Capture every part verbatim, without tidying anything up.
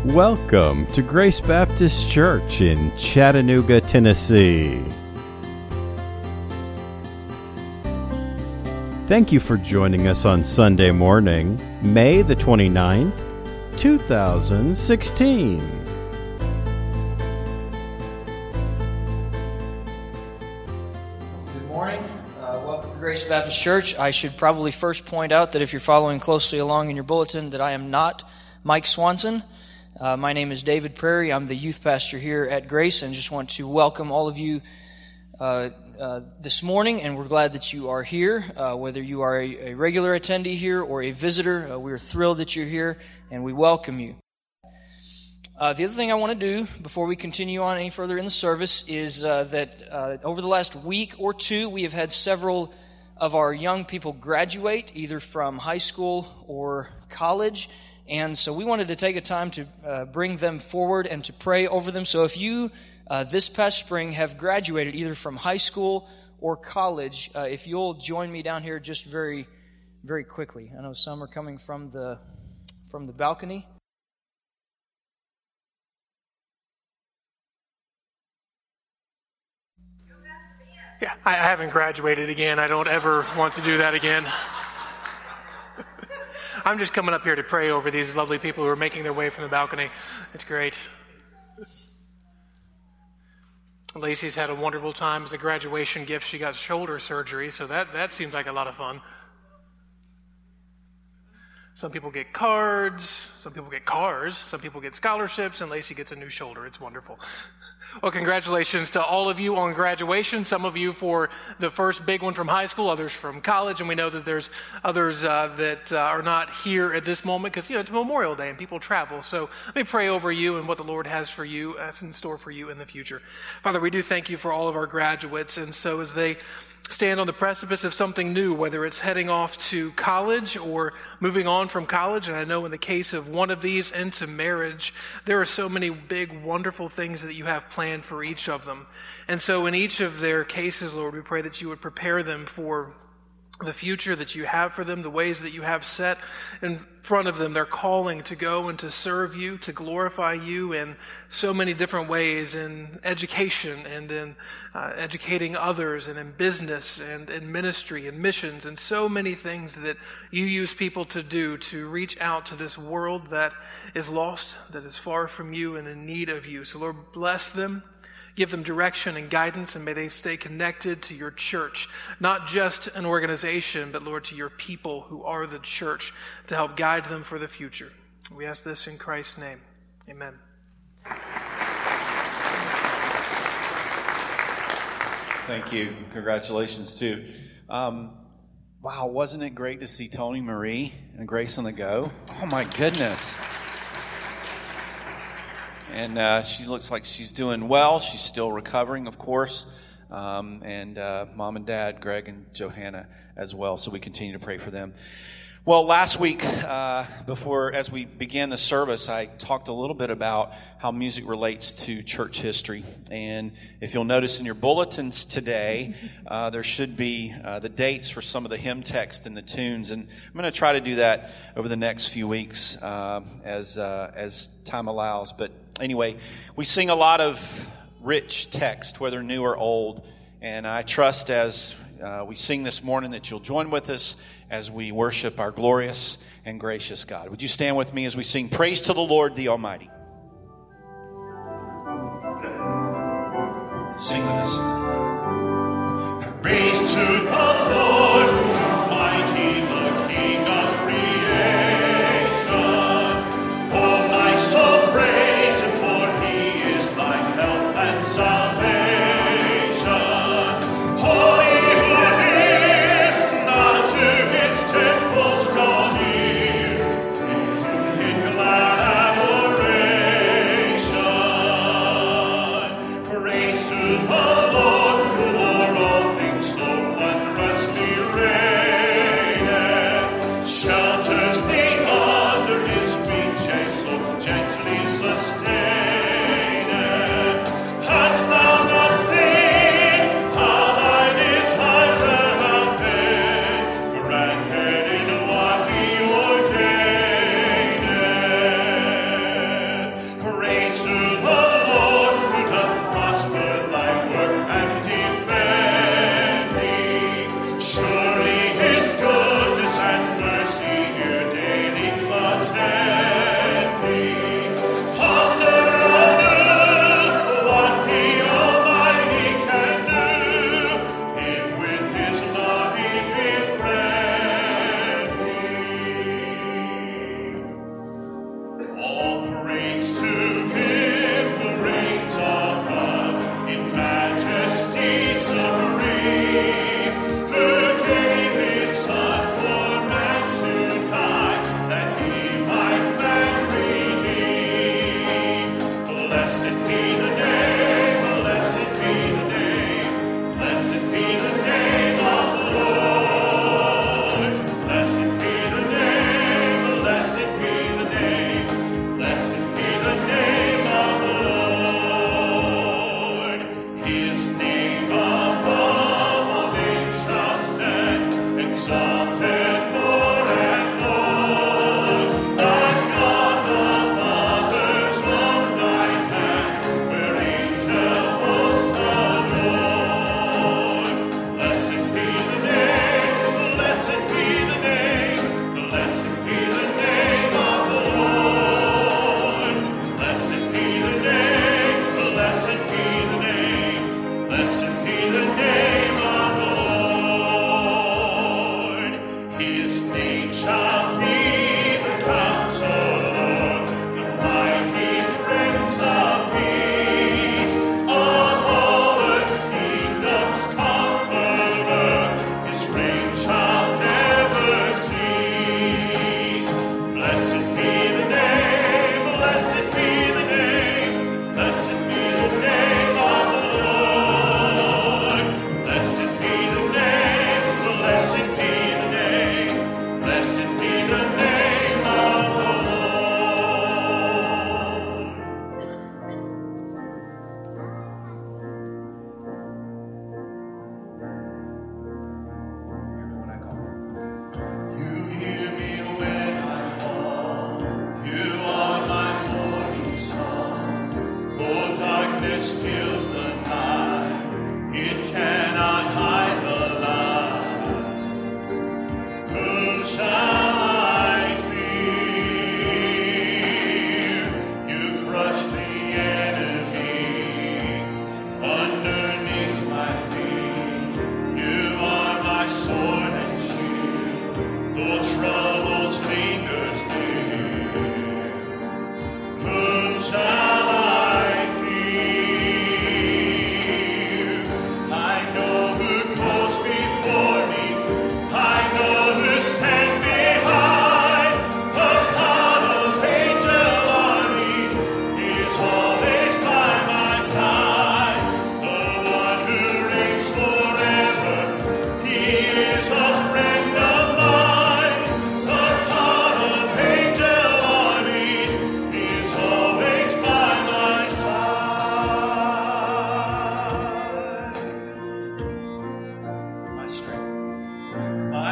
Welcome to Grace Baptist Church in Chattanooga, Tennessee. Thank you for joining us on Sunday morning, May the twenty-ninth, two thousand sixteen. Good morning. Uh, welcome to Grace Baptist Church. I should probably first point out that if you're following closely along in your bulletin, that I am not Mike Swanson. Uh, my name is David Prairie. I'm the youth pastor here at Grace, and just want to welcome all of you uh, uh, this morning, and we're glad that you are here. Uh, whether you are a, a regular attendee here or a visitor, uh, we're thrilled that you're here, and we welcome you. Uh, the other thing I want to do before we continue on any further in the service is uh, that uh, over the last week or two, we have had several of our young people graduate, either from high school or college. And so we wanted to take a time to uh, bring them forward and to pray over them. So if you, uh, this past spring, have graduated either from high school or college, uh, if you'll join me down here just very, very quickly. I know some are coming from the from the balcony. Yeah, I haven't graduated again. I don't ever want to do that again. I'm just coming up here to pray over these lovely people who are making their way from the balcony. It's great. Lacey's had a wonderful time as a graduation gift. She got shoulder surgery, so that, that seems like a lot of fun. Some people get cards, some people get cars, some people get scholarships, and Lacey gets a new shoulder. It's wonderful. Well, congratulations to all of you on graduation. Some of you for the first big one from high school, others from college, and we know that there's others uh, that uh, are not here at this moment because, you know, it's Memorial Day and people travel. So let me pray over you and what the Lord has for you, uh, in store for you in the future. Father, we do thank you for all of our graduates, and so as they stand on the precipice of something new, whether it's heading off to college or moving on from college. And I know in the case of one of these into marriage, there are so many big, wonderful things that you have planned for each of them. And so in each of their cases, Lord, we pray that you would prepare them for the future that you have for them, the ways that you have set in front of them. They're calling to go and to serve you, to glorify you in so many different ways, in education and in uh, educating others and in business and in ministry and missions and so many things that you use people to do to reach out to this world that is lost, that is far from you and in need of you. So Lord, bless them. Give them direction and guidance, and may they stay connected to your church, not just an organization, but, Lord, to your people who are the church, to help guide them for the future. We ask this in Christ's name. Amen. Thank you. Congratulations, too. Um, wow, wasn't it great to see Tony Marie and Grace on the Go? Oh, my goodness. And uh, she looks like she's doing well. She's still recovering, of course. Um, and uh, Mom and Dad, Greg and Johanna as well. So we continue to pray for them. Well, last week, uh, before as we began the service, I talked a little bit about how music relates to church history. And if you'll notice in your bulletins today, uh, there should be uh, the dates for some of the hymn text and the tunes. And I'm going to try to do that over the next few weeks uh, as uh, as time allows. But anyway, we sing a lot of rich text, whether new or old. And I trust as uh, we sing this morning that you'll join with us as we worship our glorious and gracious God. Would you stand with me as we sing Praise to the Lord the Almighty? Sing with us. Praise to the Lord Almighty, the King of creation. Oh, my soul, praise Him, for He is thy help and salvation. Holy who live, not to His temple draw near. Praise Him in glad adoration. Praise to the Lord, who o'er all things so wondrous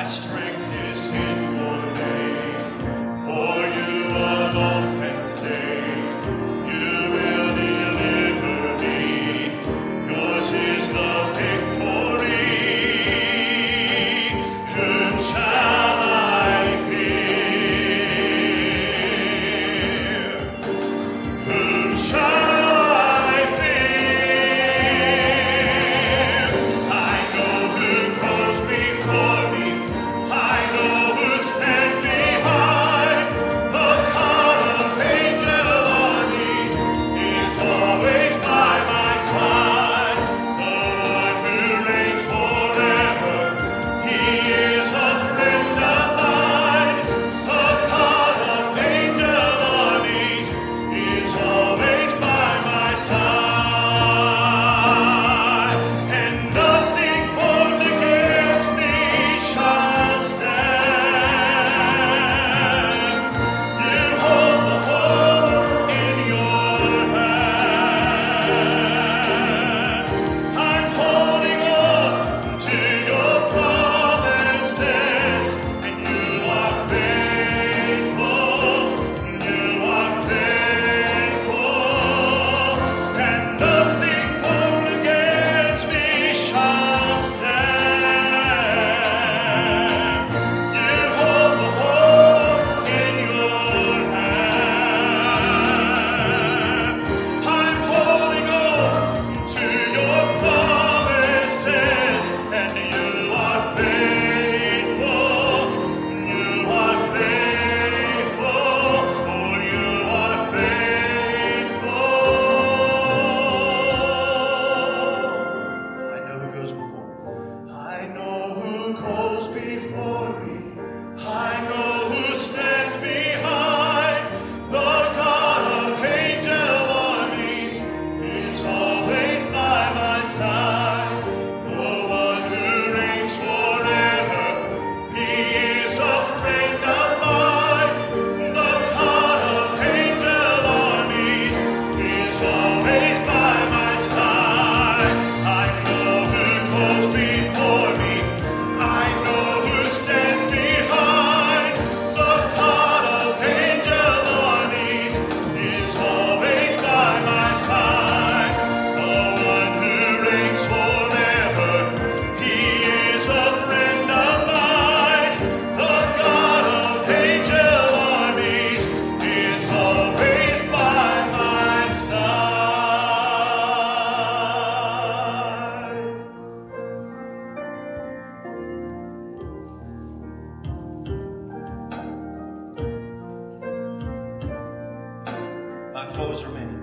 foes are many.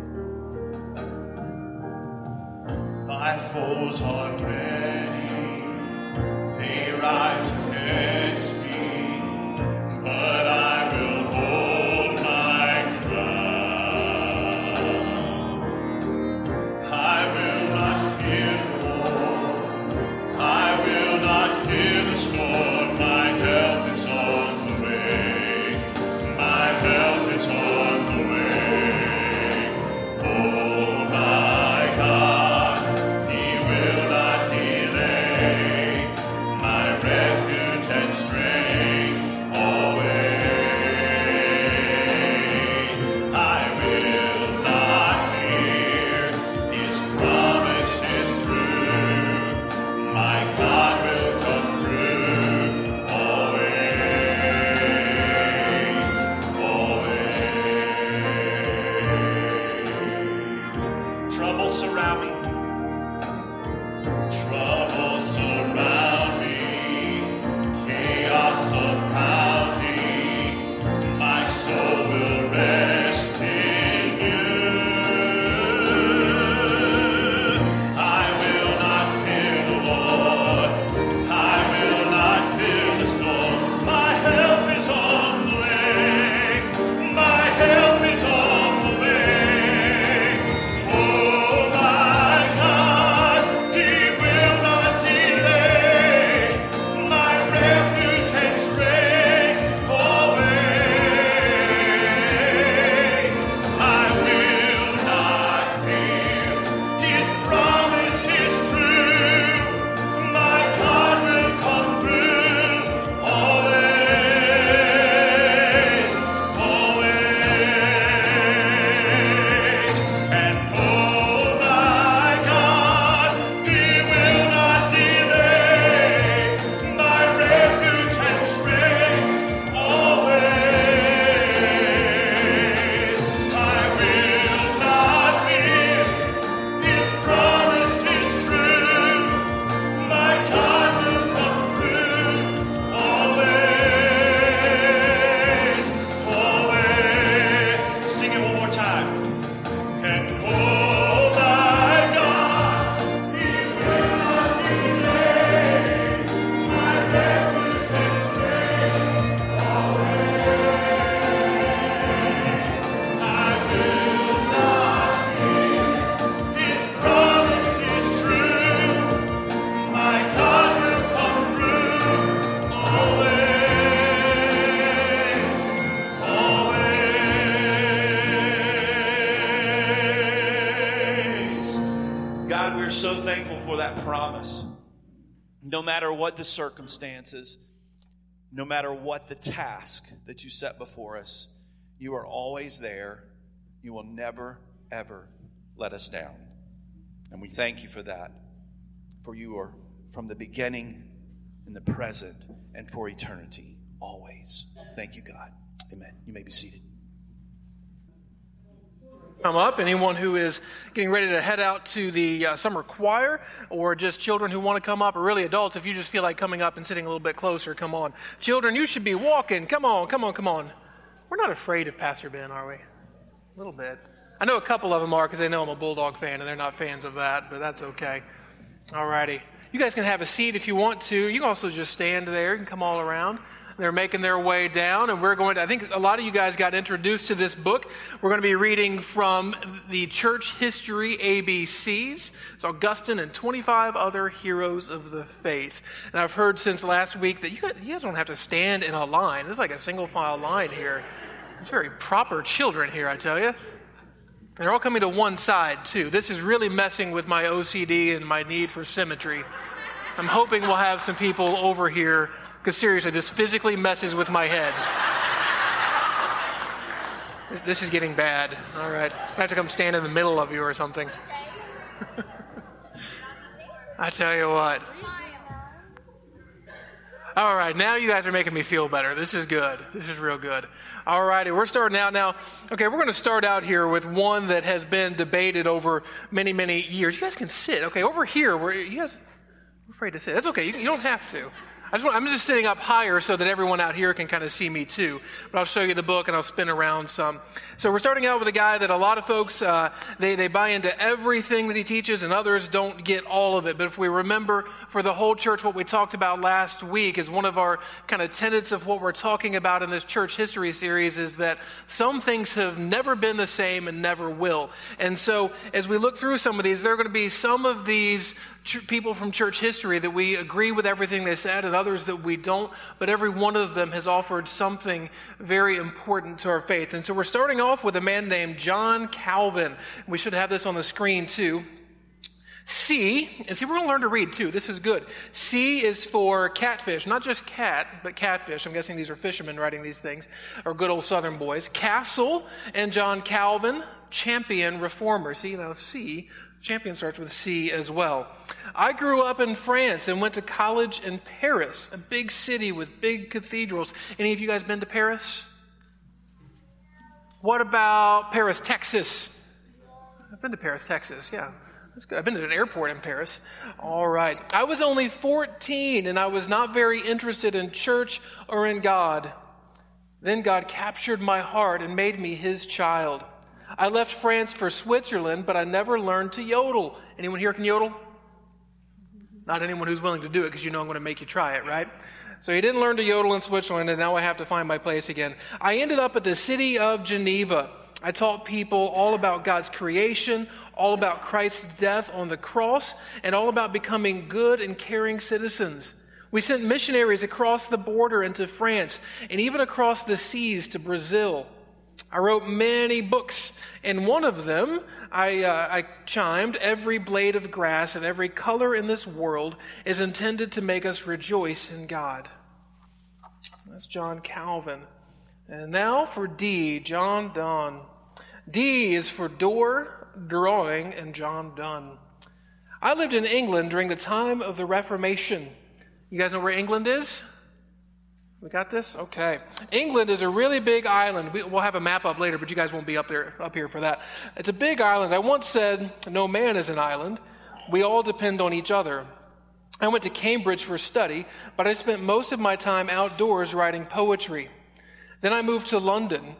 My foes are many. They rise against me, but I will hold my ground. I will not fear the war. I will not fear the storm. My help is on the way. My help is on the way. Oh my God, He will not delay. promise. No matter what the circumstances, no matter what the task that you set before us, you are always there. You will never, ever let us down. And we thank you for that. For you are from the beginning, in the present, and for eternity, always. Thank you, God. Amen. You may be seated. Come up. Anyone who is getting ready to head out to the uh, summer choir, or just children who want to come up, or really adults, if you just feel like coming up and sitting a little bit closer, come on. Children, you should be walking. Come on, come on, come on. We're not afraid of Pastor Ben, are we? A little bit. I know a couple of them are because they know I'm a Bulldog fan and they're not fans of that, but that's okay. All righty. You guys can have a seat if you want to. You can also just stand there and come all around. They're making their way down, and we're going to, I think a lot of you guys got introduced to this book. We're going to be reading from the Church History A B Cs. It's Augustine and twenty-five other heroes of the faith. And I've heard since last week that you guys, you guys don't have to stand in a line. There's like a single file line here. It's very proper children here, I tell you. And they're all coming to one side, too. This is really messing with my O C D and my need for symmetry. I'm hoping we'll have some people over here, because seriously, this physically messes with my head. This, this is getting bad. All right. I have to come stand in the middle of you or something. I tell you what. All right, now you guys are making me feel better. This is good. This is real good. All righty, we're starting out now. Okay, we're going to start out here with one that has been debated over many, many years. You guys can sit. Okay, over here, where you guys are afraid to sit. That's okay. You, you don't have to. I just want, I'm just sitting up higher so that everyone out here can kind of see me too. But I'll show you the book and I'll spin around some. So we're starting out with a guy that a lot of folks, uh, they, they buy into everything that he teaches, and others don't get all of it. But if we remember for the whole church, what we talked about last week is one of our kind of tenets of what we're talking about in this church history series is that some things have never been the same and never will. And so as we look through some of these, there are going to be some of these ch- people from church history that we agree with everything they said and others that we don't, but every one of them has offered something very important to our faith. And so we're starting off with a man named John Calvin. We should have this on the screen too. C, and see, we're going to learn to read too. This is good. C is for catfish, not just cat, but catfish. I'm guessing these are fishermen writing these things, or good old Southern boys. Castle and John Calvin, champion reformer. See, now C, champion starts with C as well. I grew up in France and went to college in Paris, a big city with big cathedrals. Any of you guys been to Paris? What about Paris, Texas? I've been to Paris, Texas, yeah. That's good. I've been to an airport in Paris. All right. I was only fourteen, and I was not very interested in church or in God. Then God captured my heart and made me his child. I left France for Switzerland, but I never learned to yodel. Anyone here can yodel? Not anyone who's willing to do it, because you know I'm going to make you try it, right? So he didn't learn to yodel in Switzerland, and now I have to find my place again. I ended up at the city of Geneva. I taught people all about God's creation, all about Christ's death on the cross, and all about becoming good and caring citizens. We sent missionaries across the border into France, and even across the seas to Brazil. I wrote many books. In one of them, I, uh, I chimed, every blade of grass and every color in this world is intended to make us rejoice in God. That's John Calvin. And now for D, John Donne. D is for door, drawing, and John Donne. I lived in England during the time of the Reformation. You guys know where England is? We got this? Okay. England is a really big island. We, we'll have a map up later, but you guys won't be up there, up here for that. It's a big island. I once said, no man is an island. We all depend on each other. I went to Cambridge for study, but I spent most of my time outdoors writing poetry. Then I moved to London.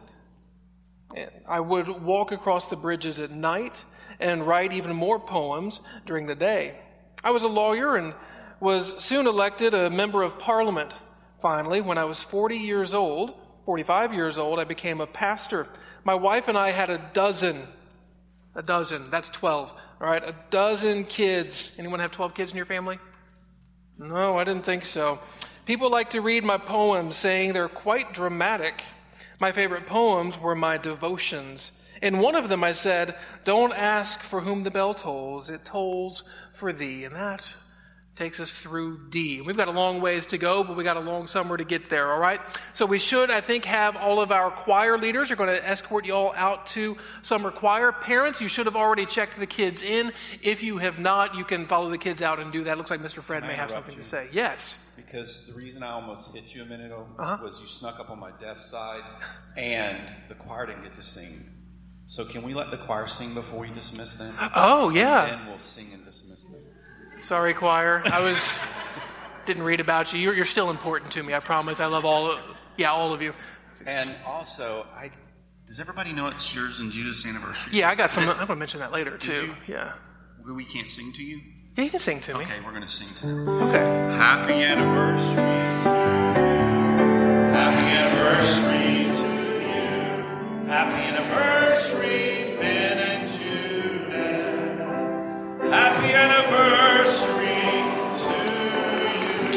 I would walk across the bridges at night and write even more poems during the day. I was a lawyer and was soon elected a member of Parliament. Finally, when I was forty years old, forty-five years old, I became a pastor. My wife and I had a dozen, a dozen, that's twelve, all right, a dozen kids. Anyone have twelve kids in your family? No, I didn't think so. People like to read my poems, saying they're quite dramatic. My favorite poems were my devotions. In one of them I said, don't ask for whom the bell tolls, it tolls for thee. And that takes us through D. We've got a long ways to go, but we got a long summer to get there, all right? So we should, I think, have all of our choir leaders are going to escort you all out to summer choir. Parents, you should have already checked the kids in. If you have not, you can follow the kids out and do that. It looks like Mister Fred Can may I have interrupt something you? to say. Yes. Because the reason I almost hit you a minute ago Uh-huh. was you snuck up on my deaf side, and the choir didn't get to sing. So can we let the choir sing before we dismiss them? Oh, yeah. And then we'll sing and dismiss them. Sorry, choir. I was didn't read about you. You're, you're still important to me. I promise. I love all. Of, yeah, all of you. And also, I does everybody know it's yours and Judah's anniversary? Yeah, I got some. I'm going to mention that later Did too. you? Yeah. We, we can't sing to you? Yeah, you can sing to me. Okay, we're going to sing to them. Okay. Happy anniversary to you. Happy anniversary to you. Happy anniversary, Ben and Judah. Happy anniversary to you.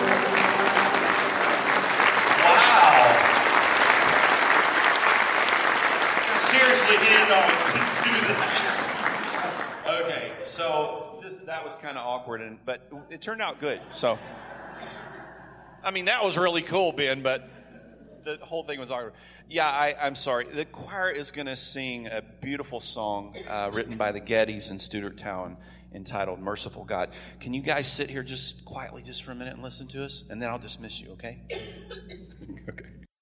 Wow. Seriously, he didn't know we could do that. Okay, so this that was kind of awkward, and but it turned out good. So, I mean, that was really cool, Ben, but the whole thing was awkward. Yeah, I, I'm sorry. The choir is going to sing a beautiful song uh, written by the Gettys in Studertown entitled Merciful God. Can you guys sit here just quietly just for a minute and listen to us? And then I'll dismiss you, okay? Okay.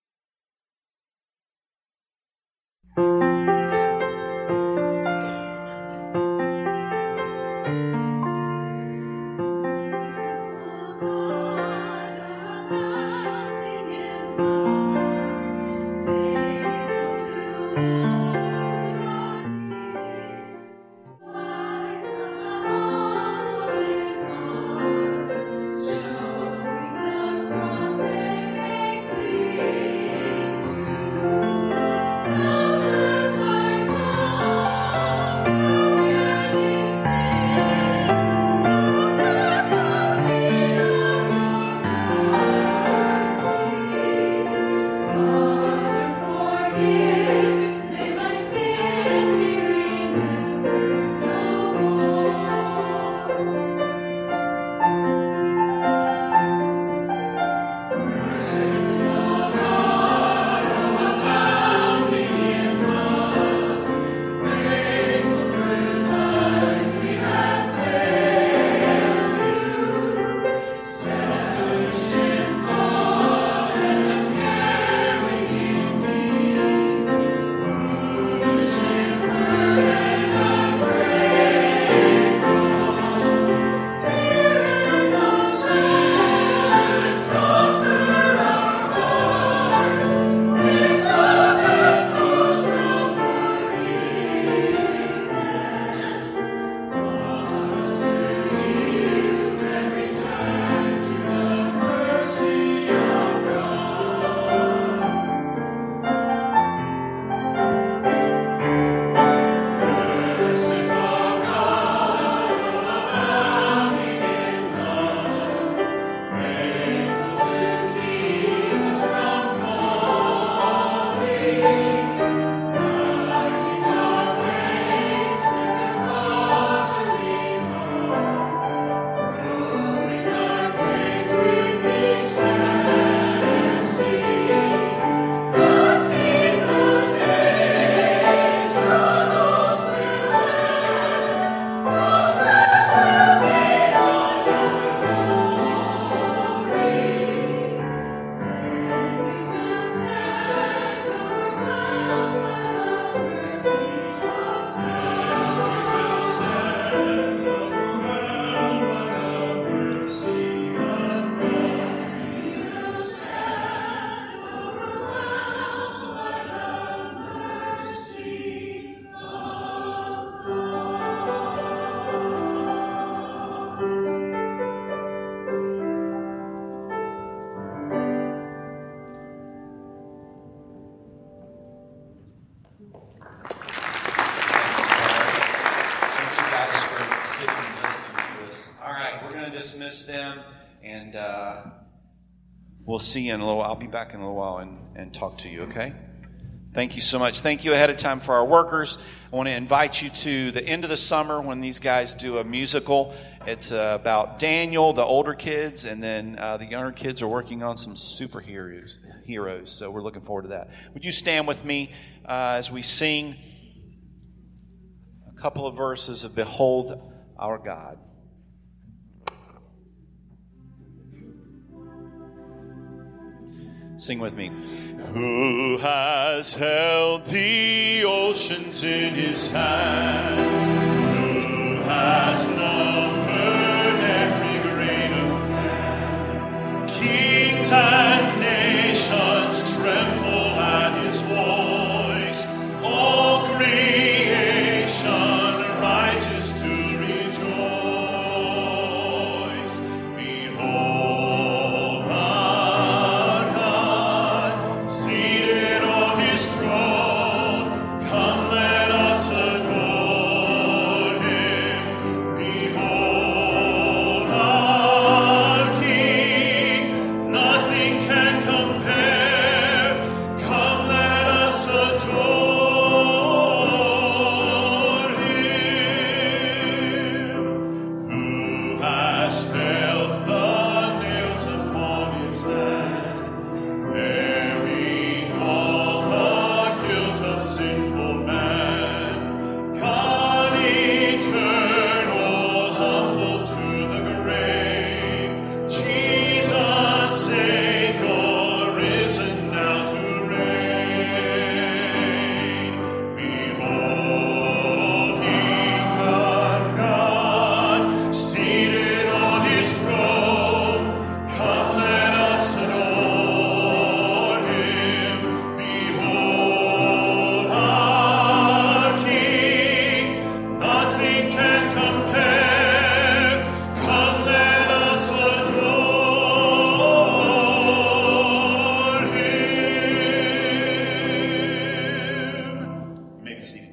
dismiss them, and uh, we'll see you in a little. I'll be back in a little while and, and talk to you, okay? Thank you so much. Thank you ahead of time for our workers. I want to invite you to the end of the summer when these guys do a musical. It's uh, about Daniel, the older kids, and then uh, the younger kids are working on some superheroes. Heroes. So we're looking forward to that. Would you stand with me uh, as we sing a couple of verses of Behold Our God. Sing with me. Who has held the oceans in his hands? Who has numbered every grain of sand? Kings and nations tremble at his voice. All creation rises to rejoice. Behold our God, seated on his throne. Come, let us adore him. Behold our King, nothing can compare. Come, let us adore him. Who has felt the nails upon his hand, bearing all the guilt of sinful man? God eternal, humble to the grave, Jesus Savior, risen now to reign. Beholding our God, seated on his throne, come, let us adore him. Behold our King, nothing can compare. Come, let us adore him. You may be seated.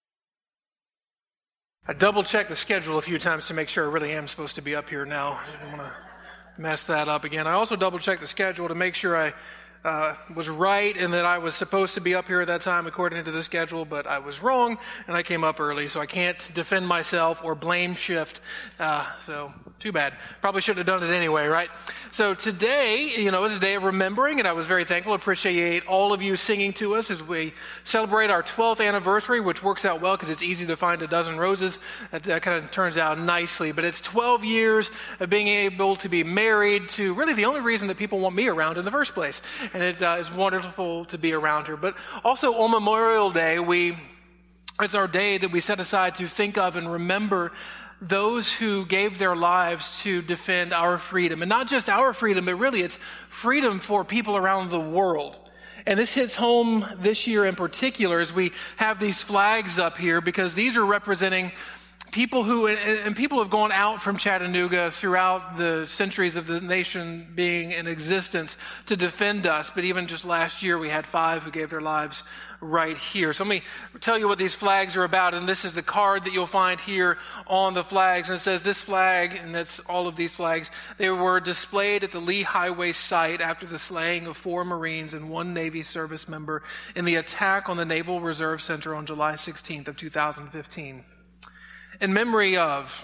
I double-checked the schedule a few times to make sure I really am supposed to be up here now. I don't want to mess that up again. I also double-checked the schedule to make sure I uh, was right and that I was supposed to be up here at that time according to the schedule, but I was wrong, and I came up early, so I can't defend myself or blame shift. Uh, so, too bad. Probably shouldn't have done it anyway, right? So today, you know, is a day of remembering, and I was very thankful. Appreciate all of you singing to us as we celebrate our twelfth anniversary, which works out well because it's easy to find a dozen roses. That, that kind of turns out nicely. But it's twelve years of being able to be married to really the only reason that people want me around in the first place. And it uh, is wonderful to be around her. But also on Memorial Day, we it's our day that we set aside to think of and remember those who gave their lives to defend our freedom. And not just our freedom, but really it's freedom for people around the world. And this hits home this year in particular as we have these flags up here, because these are representing people who, and people have gone out from Chattanooga throughout the centuries of the nation being in existence to defend us. But even just last year, we had five who gave their lives right here. So let me tell you what these flags are about. And this is the card that you'll find here on the flags. And it says this flag, and that's all of these flags, they were displayed at the Lee Highway site after the slaying of four Marines and one Navy service member in the attack on the Naval Reserve Center on July sixteenth of two thousand fifteen. In memory of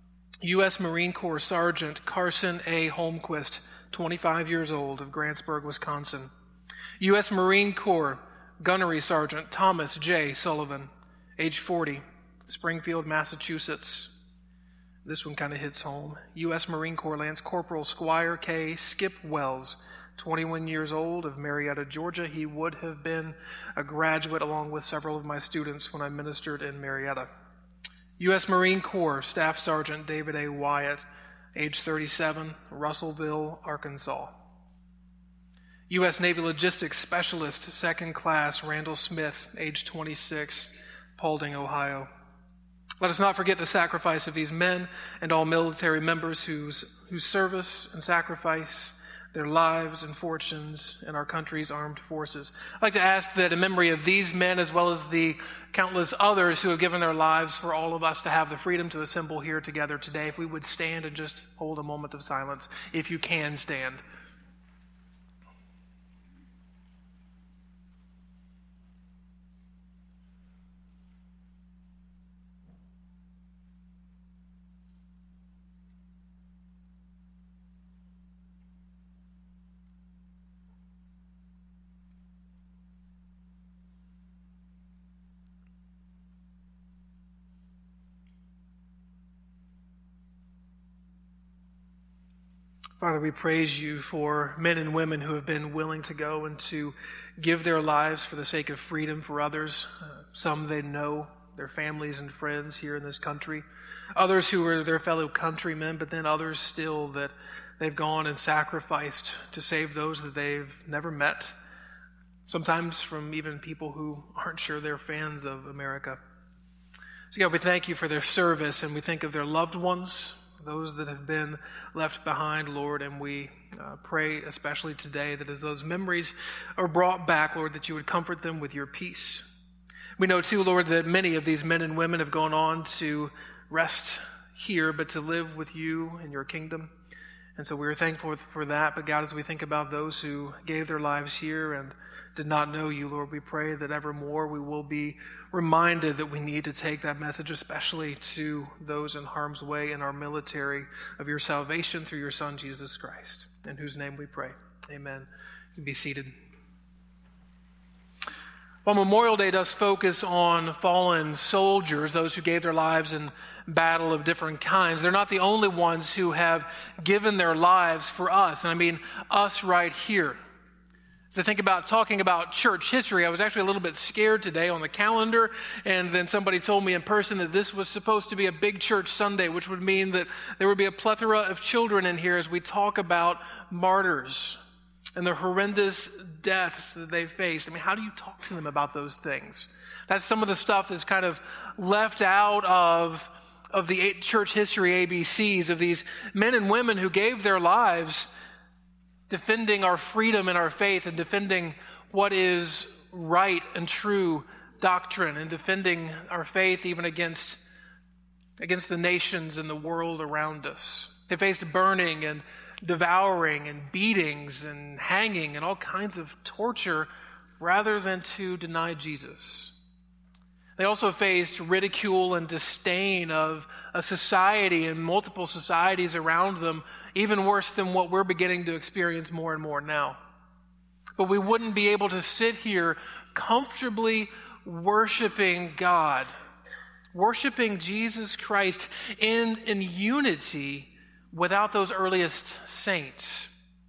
U S Marine Corps Sergeant Carson A. Holmquist, twenty-five years old, of Grantsburg, Wisconsin. U S Marine Corps Gunnery Sergeant Thomas J. Sullivan, age forty, Springfield, Massachusetts. This one kind of hits home. U S Marine Corps Lance Corporal Squire K. Skip Wells, twenty-one years old, of Marietta, Georgia. He would have been a graduate along with several of my students when I ministered in Marietta. U S Marine Corps Staff Sergeant David A. Wyatt, age thirty-seven, Russellville, Arkansas. U S Navy Logistics Specialist, second class, Randall Smith, age twenty-six, Paulding, Ohio. Let us not forget the sacrifice of these men and all military members whose, whose service and sacrifice their lives and fortunes in our country's armed forces. I'd like to ask that in memory of these men, as well as the countless others who have given their lives for all of us to have the freedom to assemble here together today, if we would stand and just hold a moment of silence, if you can stand. Father, we praise you for men and women who have been willing to go and to give their lives for the sake of freedom for others. Uh, some they know, their families and friends here in this country. Others who are their fellow countrymen, but then others still that they've gone and sacrificed to save those that they've never met. Sometimes from even people who aren't sure they're fans of America. So God, we thank you for their service, and we think of their loved ones, those that have been left behind, Lord, and we uh, pray especially today that as those memories are brought back, Lord, that you would comfort them with your peace. We know too, Lord, that many of these men and women have gone on to rest here, but to live with you in your kingdom. And so we are thankful for that. But God, as we think about those who gave their lives here and did not know you, Lord, we pray that evermore we will be reminded that we need to take that message, especially to those in harm's way in our military, of your salvation through your Son, Jesus Christ, in whose name we pray. Amen. You can be seated. Well, Memorial Day does focus on fallen soldiers, those who gave their lives in battle of different kinds. They're not the only ones who have given their lives for us, and I mean us right here. As I think about talking about church history, I was actually a little bit scared today on the calendar, and then somebody told me in person that this was supposed to be a big church Sunday, which would mean that there would be a plethora of children in here as we talk about martyrs and the horrendous deaths that they faced. I mean, how do you talk to them about those things? That's some of the stuff that's kind of left out of, of the church history A B Cs of these men and women who gave their lives defending our freedom and our faith and defending what is right and true doctrine and defending our faith even against, against the nations and the world around us. They faced burning and devouring and beatings and hanging and all kinds of torture rather than to deny Jesus. They also faced ridicule and disdain of a society and multiple societies around them, even worse than what we're beginning to experience more and more now. But we wouldn't be able to sit here comfortably worshiping God, worshiping Jesus Christ in, in unity without those earliest saints.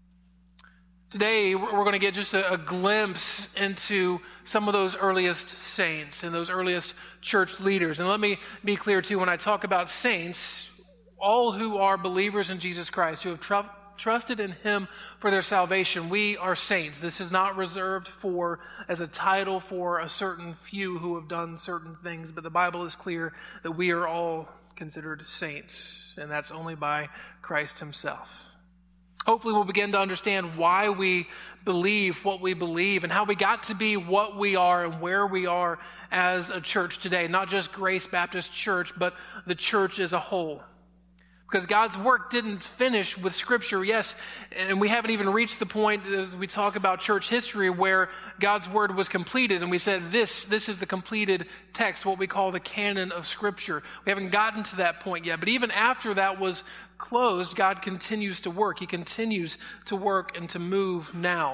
Today, we're going to get just a, a glimpse into some of those earliest saints and those earliest church leaders. And let me be clear, too, when I talk about saints, all who are believers in Jesus Christ, who have tr- trusted in Him for their salvation, we are saints. This is not reserved for, as a title for a certain few who have done certain things, but the Bible is clear that we are all considered saints, and that's only by Christ Himself. Hopefully we'll begin to understand why we believe what we believe and how we got to be what we are and where we are as a church today. Not just Grace Baptist Church, but the church as a whole. Because God's work didn't finish with Scripture, yes, and we haven't even reached the point as we talk about church history where God's Word was completed and we said this, this is the completed text, what we call the canon of Scripture. We haven't gotten to that point yet, but even after that was closed, God continues to work. He continues to work and to move now.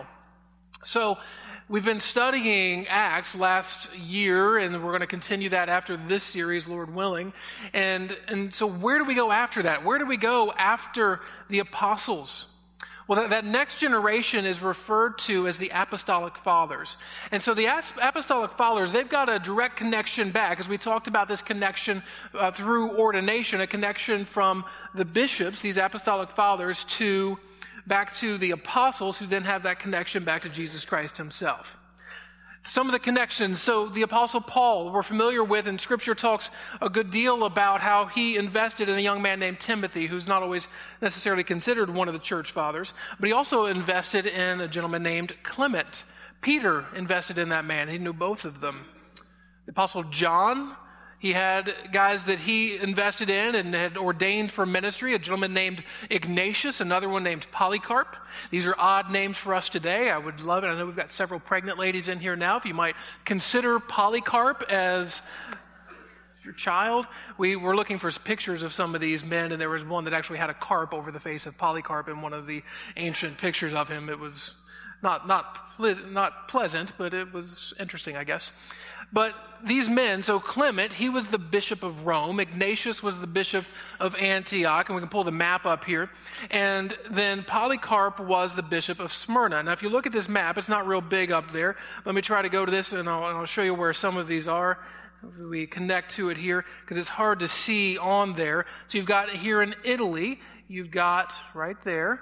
So we've been studying Acts last year, and we're going to continue that after this series, Lord willing. And, and so where do we go after that? Where do we go after the apostles? Well, that, that next generation is referred to as the apostolic fathers. And so the apostolic fathers, they've got a direct connection back, as we talked about this connection uh, through ordination, a connection from the bishops, these apostolic fathers, to back to the apostles, who then have that connection back to Jesus Christ Himself. Some of the connections, so the Apostle Paul, we're familiar with, and Scripture talks a good deal about how he invested in a young man named Timothy, who's not always necessarily considered one of the church fathers, but he also invested in a gentleman named Clement. Peter invested in that man. He knew both of them. The Apostle John, he had guys that he invested in and had ordained for ministry, a gentleman named Ignatius, another one named Polycarp. These are odd names for us today. I would love it. I know we've got several pregnant ladies in here now. If you might consider Polycarp as your child. We were looking for pictures of some of these men, and there was one that actually had a carp over the face of Polycarp in one of the ancient pictures of him. It was not not ple- not pleasant, but it was interesting, I guess. But these men, so Clement, he was the bishop of Rome. Ignatius was the bishop of Antioch, and we can pull the map up here. And then Polycarp was the bishop of Smyrna. Now, if you look at this map, it's not real big up there. Let me try to go to this, and I'll, and I'll show you where some of these are. We connect to it here, because it's hard to see on there. So you've got here in Italy, you've got right there,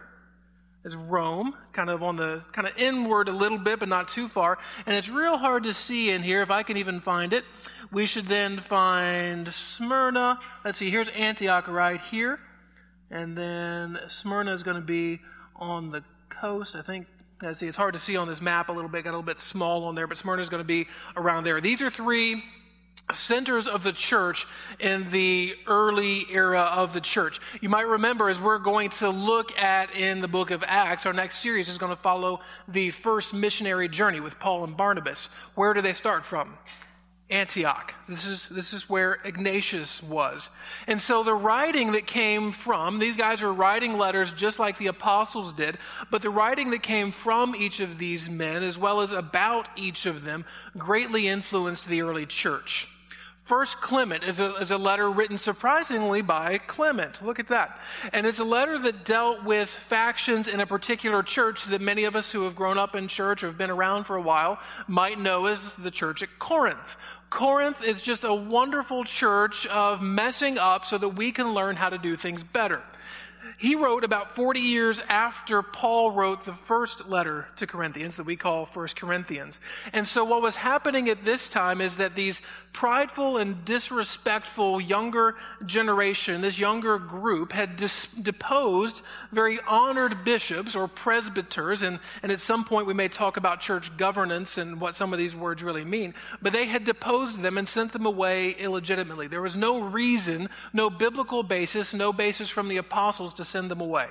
is Rome, kind of on the, kind of inward a little bit, but not too far. And it's real hard to see in here, if I can even find it. We should then find Smyrna. Let's see, here's Antioch right here. And then Smyrna is going to be on the coast, I think. Let's see, it's hard to see on this map a little bit, got a little bit small on there, but Smyrna is going to be around there. These are three centers of the church in the early era of the church. You might remember, as we're going to look at in the book of Acts, our next series is going to follow the first missionary journey with Paul and Barnabas. Where do they start from? Antioch. This is this is where Ignatius was. And so the writing that came from, these guys are writing letters just like the apostles did, but the writing that came from each of these men, as well as about each of them, greatly influenced the early church. First Clement is a, is a letter written surprisingly by Clement. Look at that. And it's a letter that dealt with factions in a particular church that many of us who have grown up in church or have been around for a while might know as the church at Corinth. Corinth is just a wonderful church of messing up so that we can learn how to do things better. He wrote about forty years after Paul wrote the first letter to Corinthians that we call First Corinthians. And so what was happening at this time is that these prideful and disrespectful younger generation, this younger group, had dis- deposed very honored bishops or presbyters, and, and at some point we may talk about church governance and what some of these words really mean, but they had deposed them and sent them away illegitimately. There was no reason, no biblical basis, no basis from the apostles to send them away.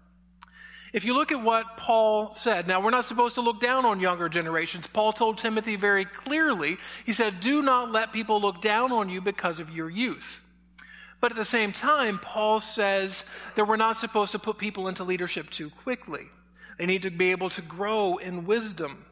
If you look at what Paul said, now we're not supposed to look down on younger generations. Paul told Timothy very clearly, he said, do not let people look down on you because of your youth. But at the same time, Paul says that we're not supposed to put people into leadership too quickly. They need to be able to grow in wisdom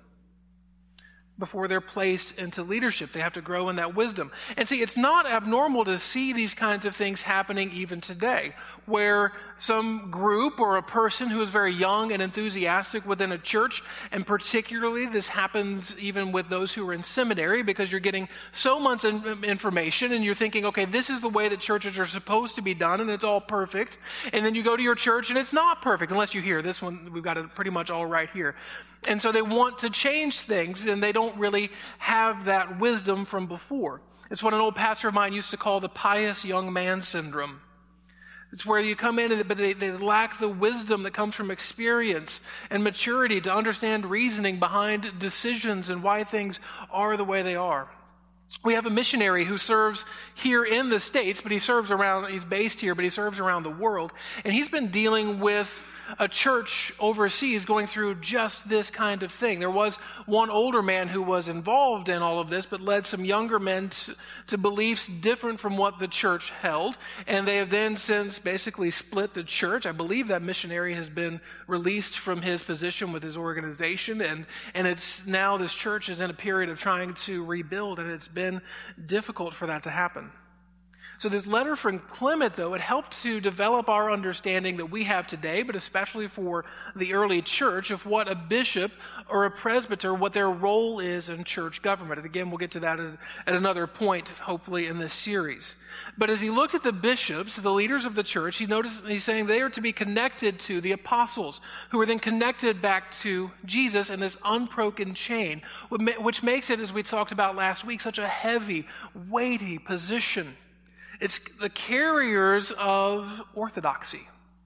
before they're placed into leadership. They have to grow in that wisdom. And see, it's not abnormal to see these kinds of things happening even today, where some group or a person who is very young and enthusiastic within a church, and particularly this happens even with those who are in seminary, because you're getting so much information and you're thinking, okay, this is the way that churches are supposed to be done and it's all perfect. And then you go to your church and it's not perfect, unless you hear this one, we've got it pretty much all right here. And so they want to change things, and they don't really have that wisdom from before. It's what an old pastor of mine used to call the pious young man syndrome. It's where you come in, but they, they lack the wisdom that comes from experience and maturity to understand reasoning behind decisions and why things are the way they are. We have a missionary who serves here in the States, but he serves around, he's based here, but he serves around the world. And he's been dealing with a church overseas going through just this kind of thing. There was one older man who was involved in all of this, but led some younger men to, to beliefs different from what the church held. And they have then since basically split the church. I believe that missionary has been released from his position with his organization. And, and it's now this church is in a period of trying to rebuild, and it's been difficult for that to happen. So this letter from Clement, though, it helped to develop our understanding that we have today, but especially for the early church, of what a bishop or a presbyter, what their role is in church government. And again, we'll get to that at, at another point, hopefully, in this series. But as he looked at the bishops, the leaders of the church, he noticed he's saying they are to be connected to the apostles, who are then connected back to Jesus in this unbroken chain, which makes it, as we talked about last week, such a heavy, weighty position. It's the carriers of orthodoxy,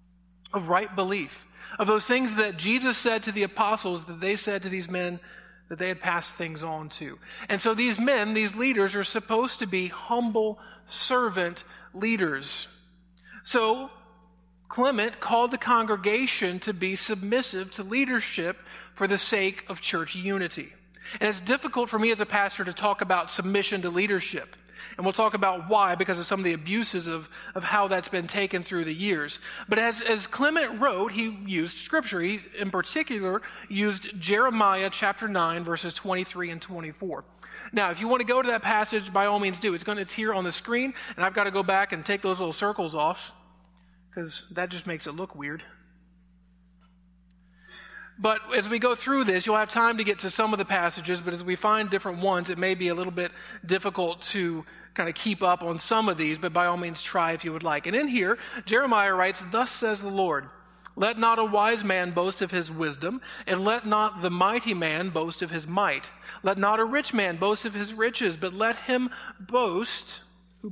of right belief, of those things that Jesus said to the apostles that they said to these men that they had passed things on to. And so these men, these leaders, are supposed to be humble servant leaders. So Clement called the congregation to be submissive to leadership for the sake of church unity. And it's difficult for me as a pastor to talk about submission to leadership. And we'll talk about why, because of some of the abuses of, of how that's been taken through the years. But as, as Clement wrote, he used Scripture. He, in particular, used Jeremiah chapter nine, verses twenty-three and twenty-four. Now, if you want to go to that passage, by all means do. It's going to, it's here on the screen, and I've got to go back and take those little circles off, because that just makes it look weird. But as we go through this, you'll have time to get to some of the passages, but as we find different ones, it may be a little bit difficult to kind of keep up on some of these, but by all means try if you would like. And in here, Jeremiah writes, "Thus says the Lord, let not a wise man boast of his wisdom, and let not the mighty man boast of his might. Let not a rich man boast of his riches, but let him boast who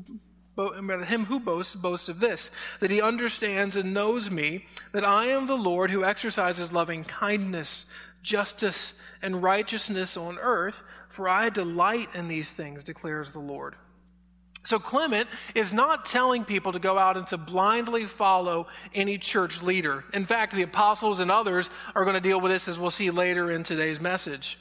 him who boasts, boasts of this, that he understands and knows me, that I am the Lord who exercises loving kindness, justice, and righteousness on earth, for I delight in these things, declares the Lord." So Clement is not telling people to go out and to blindly follow any church leader. In fact, the apostles and others are going to deal with this, as we'll see later in today's message.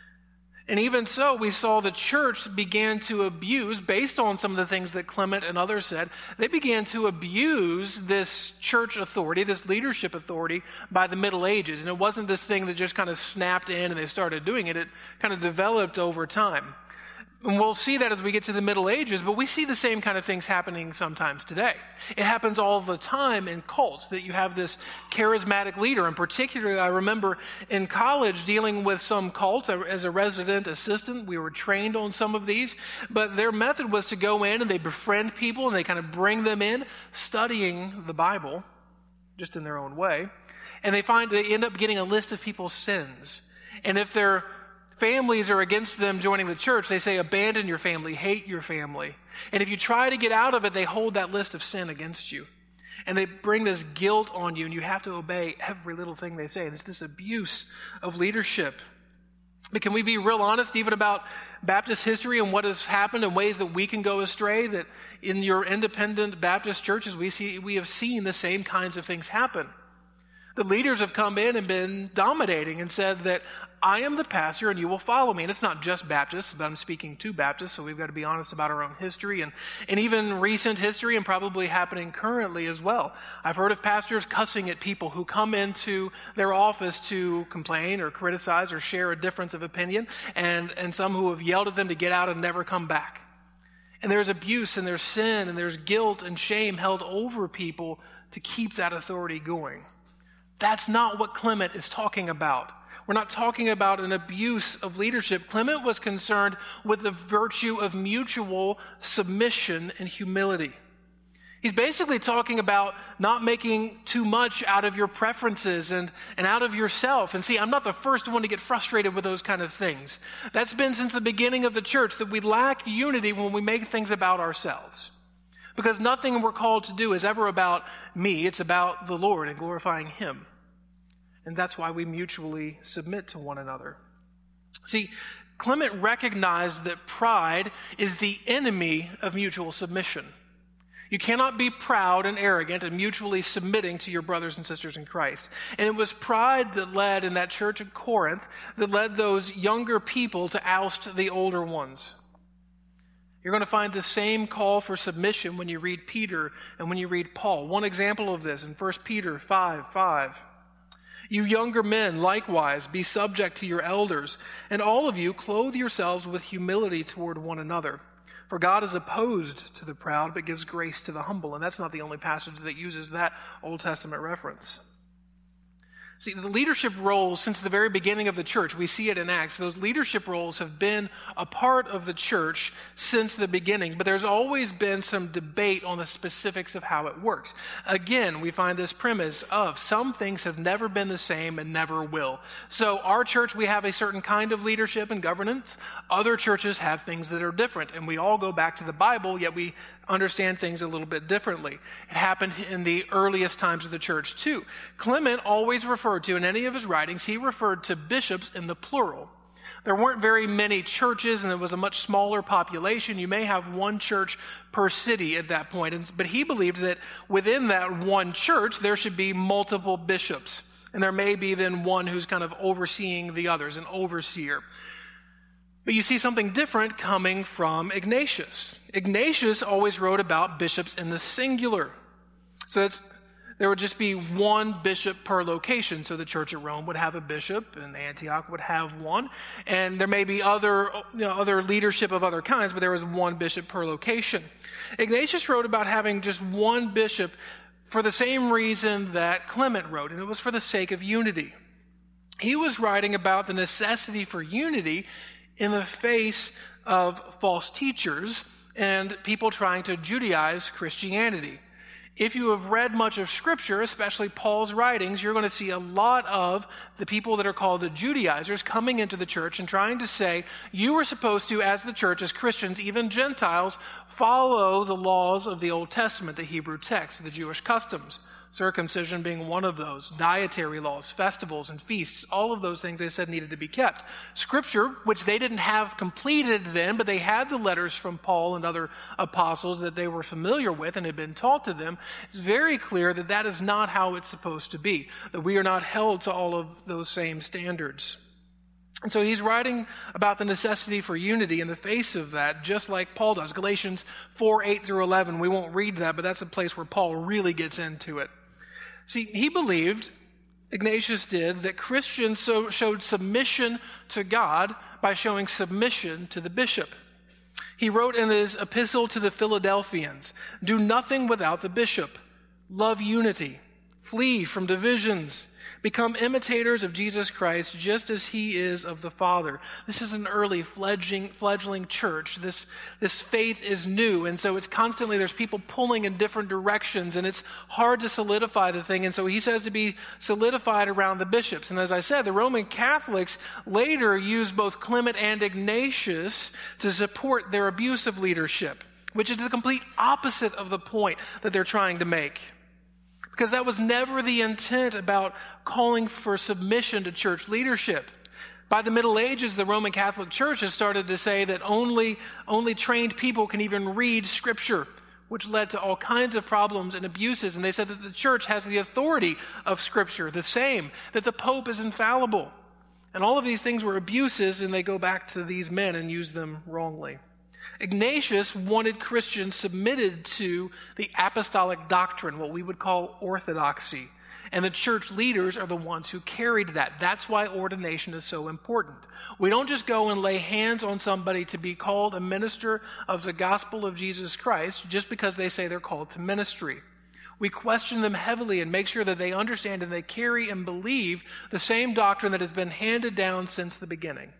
And even so, we saw the church began to abuse, based on some of the things that Clement and others said, they began to abuse this church authority, this leadership authority, by the Middle Ages. And it wasn't this thing that just kind of snapped in and they started doing it. It kind of developed over time. And we'll see that as we get to the Middle Ages, but we see the same kind of things happening sometimes today. It happens all the time in cults, that you have this charismatic leader. And particularly, I remember in college dealing with some cults as a resident assistant. We were trained on some of these, but their method was to go in and they befriend people and they kind of bring them in, studying the Bible, just in their own way. And they find they end up getting a list of people's sins. And if they're families are against them joining the church, they say, abandon your family, hate your family. And if you try to get out of it, they hold that list of sin against you. And they bring this guilt on you, and you have to obey every little thing they say. And it's this abuse of leadership. But can we be real honest even about Baptist history and what has happened and ways that we can go astray? That in your independent Baptist churches, we see we have seen the same kinds of things happen. The leaders have come in and been dominating and said that I am the pastor and you will follow me. And it's not just Baptists, but I'm speaking to Baptists, so we've got to be honest about our own history and, and even recent history, and probably happening currently as well. I've heard of pastors cussing at people who come into their office to complain or criticize or share a difference of opinion, and, and some who have yelled at them to get out and never come back. And there's abuse and there's sin and there's guilt and shame held over people to keep that authority going. That's not what Clement is talking about. We're not talking about an abuse of leadership. Clement was concerned with the virtue of mutual submission and humility. He's basically talking about not making too much out of your preferences and, and out of yourself. And see, I'm not the first one to get frustrated with those kind of things. That's been since the beginning of the church, that we lack unity when we make things about ourselves. Because nothing we're called to do is ever about me. It's about the Lord and glorifying Him. And that's why we mutually submit to one another. See, Clement recognized that pride is the enemy of mutual submission. You cannot be proud and arrogant and mutually submitting to your brothers and sisters in Christ. And it was pride that led, in that church at Corinth, that led those younger people to oust the older ones. You're going to find the same call for submission when you read Peter and when you read Paul. One example of this in First Peter five five. You younger men, likewise, be subject to your elders, and all of you clothe yourselves with humility toward one another. For God is opposed to the proud, but gives grace to the humble. And that's not the only passage that uses that Old Testament reference. See, the leadership roles since the very beginning of the church, we see it in Acts, those leadership roles have been a part of the church since the beginning, but there's always been some debate on the specifics of how it works. Again, we find this premise of some things have never been the same and never will. So our church, we have a certain kind of leadership and governance. Other churches have things that are different, and we all go back to the Bible, yet we understand things a little bit differently. It happened in the earliest times of the church too. Clement always referred to, in any of his writings, he referred to bishops in the plural. There weren't very many churches, and it was a much smaller population. You may have one church per city at that point. And, but he believed that within that one church, there should be multiple bishops. And there may be then one who's kind of overseeing the others, an overseer. But you see something different coming from Ignatius. Ignatius always wrote about bishops in the singular. So it's, there would just be one bishop per location. So the church at Rome would have a bishop, and Antioch would have one. And there may be other, you know, other leadership of other kinds, but there was one bishop per location. Ignatius wrote about having just one bishop for the same reason that Clement wrote, and it was for the sake of unity. He was writing about the necessity for unity in the face of false teachers and people trying to Judaize Christianity. If you have read much of Scripture, especially Paul's writings, you're going to see a lot of the people that are called the Judaizers coming into the church and trying to say, you are supposed to, as the church, as Christians, even Gentiles, follow the laws of the Old Testament, the Hebrew text, the Jewish customs. Circumcision being one of those, dietary laws, festivals and feasts, all of those things they said needed to be kept. Scripture, which they didn't have completed then, but they had the letters from Paul and other apostles that they were familiar with and had been taught to them, it's very clear that that is not how it's supposed to be, that we are not held to all of those same standards. And so he's writing about the necessity for unity in the face of that, just like Paul does. Galatians four, eight through eleven, we won't read that, but that's a place where Paul really gets into it. See, he believed, Ignatius did, that Christians so showed submission to God by showing submission to the bishop. He wrote in his epistle to the Philadelphians, "Do nothing without the bishop. Love unity. Flee from divisions. Become imitators of Jesus Christ just as he is of the Father." This is an early fledgling, fledgling church. This, this faith is new, and so it's constantly, there's people pulling in different directions, and it's hard to solidify the thing. And so he says to be solidified around the bishops. And as I said, the Roman Catholics later used both Clement and Ignatius to support their abusive leadership, which is the complete opposite of the point that they're trying to make. Because that was never the intent about calling for submission to church leadership. By the Middle Ages, the Roman Catholic Church has started to say that only, only trained people can even read Scripture, which led to all kinds of problems and abuses. And they said that the church has the authority of Scripture, the same, that the Pope is infallible. And all of these things were abuses, and they go back to these men and use them wrongly. Ignatius wanted Christians submitted to the apostolic doctrine, what we would call orthodoxy. And the church leaders are the ones who carried that. That's why ordination is so important. We don't just go and lay hands on somebody to be called a minister of the gospel of Jesus Christ just because they say they're called to ministry. We question them heavily and make sure that they understand and they carry and believe the same doctrine that has been handed down since the beginning.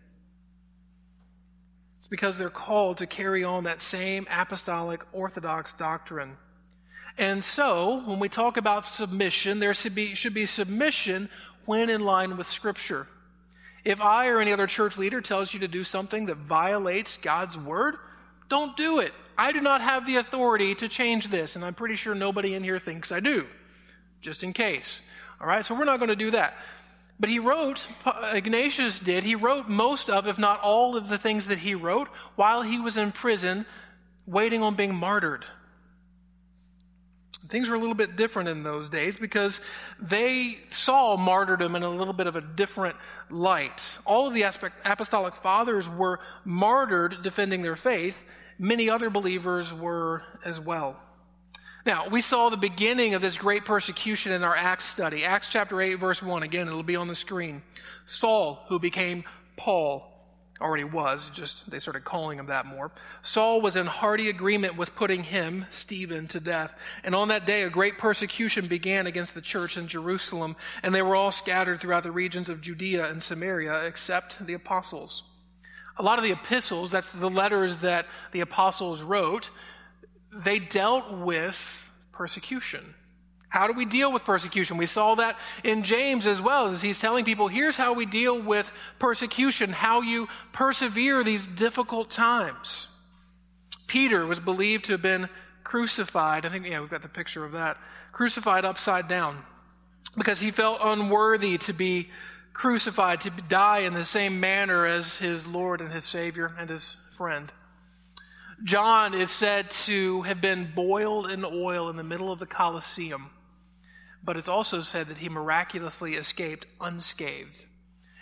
Because they're called to carry on that same apostolic orthodox doctrine. And so, when we talk about submission, there should be, should be submission when in line with Scripture. If I or any other church leader tells you to do something that violates God's word, don't do it. I do not have the authority to change this, and I'm pretty sure nobody in here thinks I do, just in case. All right, so we're not going to do that. But he wrote, Ignatius did, he wrote most of, if not all of the things that he wrote while he was in prison waiting on being martyred. Things were a little bit different in those days because they saw martyrdom in a little bit of a different light. All of the apostolic fathers were martyred defending their faith. Many other believers were as well. Now, we saw the beginning of this great persecution in our Acts study. Acts chapter eight, verse one. Again, it'll be on the screen. Saul, who became Paul, already was, just they started calling him that more. Saul was in hearty agreement with putting him, Stephen, to death. And on that day, a great persecution began against the church in Jerusalem, and they were all scattered throughout the regions of Judea and Samaria, except the apostles. A lot of the epistles, that's the letters that the apostles wrote, they dealt with persecution. How do we deal with persecution? We saw that in James as well, as he's telling people, here's how we deal with persecution, how you persevere these difficult times. Peter was believed to have been crucified. I think, yeah, we've got the picture of that. Crucified upside down because he felt unworthy to be crucified, to die in the same manner as his Lord and his Savior and his friend. John is said to have been boiled in oil in the middle of the Colosseum, but it's also said that he miraculously escaped unscathed.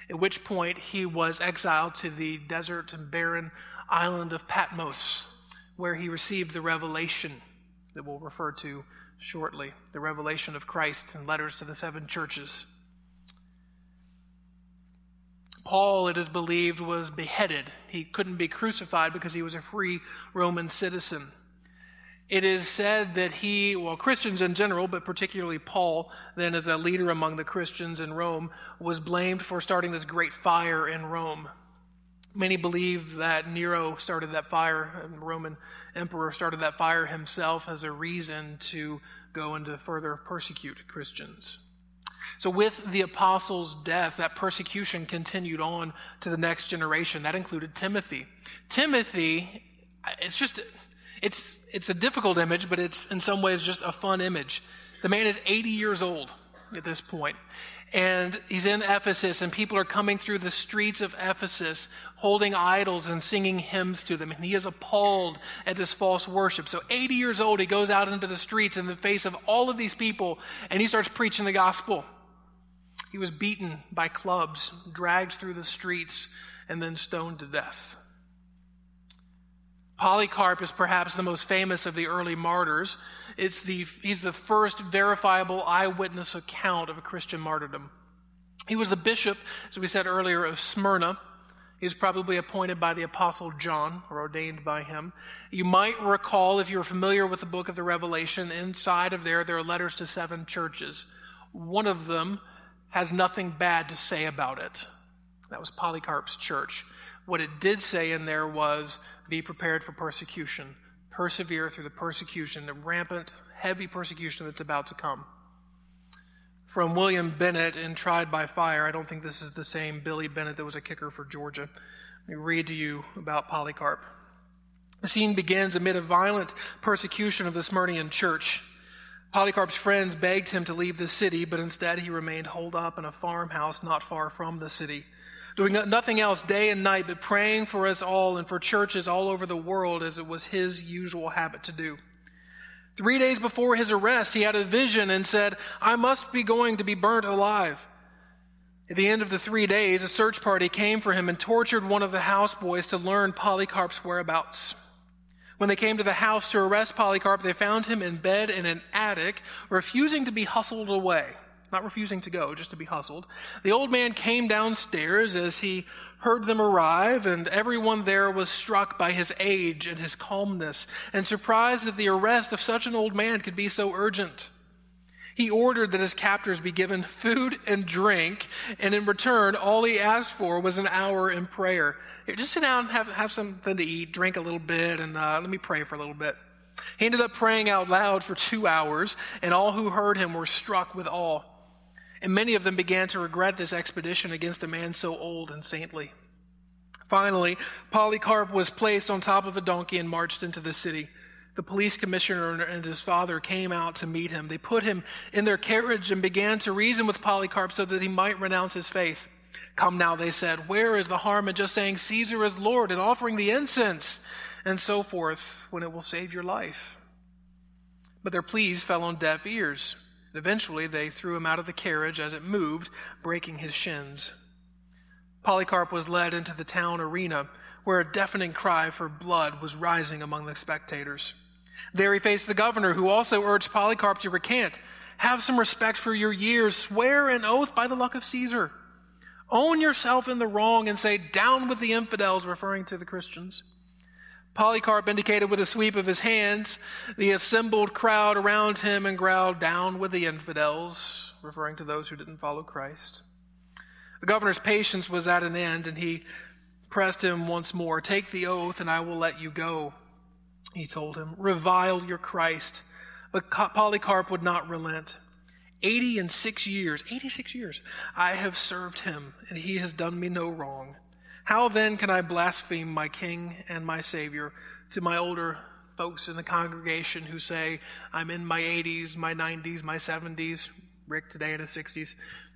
at which point he was exiled to the desert and barren island of Patmos, where he received the revelation that we'll refer to shortly, the revelation of Christ in letters to the seven churches. Paul, it is believed, was beheaded. He couldn't be crucified because he was a free Roman citizen. It is said that he, well, Christians in general, but particularly Paul, then as a leader among the Christians in Rome, was blamed for starting this great fire in Rome. Many believe that Nero started that fire, the Roman emperor started that fire himself as a reason to go and to further persecute Christians. So with the apostles' death, that persecution continued on to the next generation. That included Timothy. Timothy, it's just, it's it's a difficult image, but it's in some ways just a fun image. The man is eighty years old at this point. And he's in Ephesus, and people are coming through the streets of Ephesus holding idols and singing hymns to them. And he is appalled at this false worship. So eighty years old, he goes out into the streets in the face of all of these people, and he starts preaching the gospel. He was beaten by clubs, dragged through the streets, and then stoned to death. Polycarp is perhaps the most famous of the early martyrs. It's the, he's the first verifiable eyewitness account of a Christian martyrdom. He was the bishop, as we said earlier, of Smyrna. He was probably appointed by the Apostle John, or ordained by him. You might recall, if you're familiar with the book of the Revelation, inside of there, there are letters to seven churches. One of them has nothing bad to say about it. That was Polycarp's church. What it did say in there was, be prepared for persecution. Persevere through the persecution, the rampant, heavy persecution that's about to come. From William Bennett in Tried by Fire, I don't think this is the same Billy Bennett that was a kicker for Georgia. Let me read to you about Polycarp. The scene begins amid a violent persecution of the Smyrnian church. Polycarp's friends begged him to leave the city, but instead he remained holed up in a farmhouse not far from the city, doing nothing else day and night but praying for us all and for churches all over the world, as it was his usual habit to do. Three days before his arrest, he had a vision and said, I must be going to be burnt alive. At the end of the three days, a search party came for him and tortured one of the houseboys to learn Polycarp's whereabouts. When they came to the house to arrest Polycarp, they found him in bed in an attic, refusing to be hustled away. Not refusing to go, just to be hustled. The old man came downstairs as he heard them arrive, and everyone there was struck by his age and his calmness, and surprised that the arrest of such an old man could be so urgent. He ordered that his captors be given food and drink, and in return, all he asked for was an hour in prayer. Here, just sit down and have, have something to eat, drink a little bit, and uh, let me pray for a little bit. He ended up praying out loud for two hours, and all who heard him were struck with awe. And many of them began to regret this expedition against a man so old and saintly. Finally, Polycarp was placed on top of a donkey and marched into the city. The police commissioner and his father came out to meet him. They put him in their carriage and began to reason with Polycarp so that he might renounce his faith. Come now, they said, where is the harm in just saying Caesar is Lord and offering the incense and so forth when it will save your life? But their pleas fell on deaf ears. Eventually, they threw him out of the carriage as it moved, breaking his shins. Polycarp was led into the town arena, where a deafening cry for blood was rising among the spectators. There he faced the governor, who also urged Polycarp to recant. Have some respect for your years. Swear an oath by the luck of Caesar. Own yourself in the wrong and say, down with the infidels, referring to the Christians. Polycarp indicated with a sweep of his hands the assembled crowd around him and growled, down with the infidels, referring to those who didn't follow Christ. The governor's patience was at an end, and he pressed him once more. Take the oath, and I will let you go, he told him. Revile your Christ. But Polycarp would not relent. Eighty and six years, eighty-six years, I have served him, and he has done me no wrong. How then can I blaspheme my King and my Savior? To my older folks in the congregation who say, I'm in my eighties, my nineties, my seventies, Rick today in his sixties.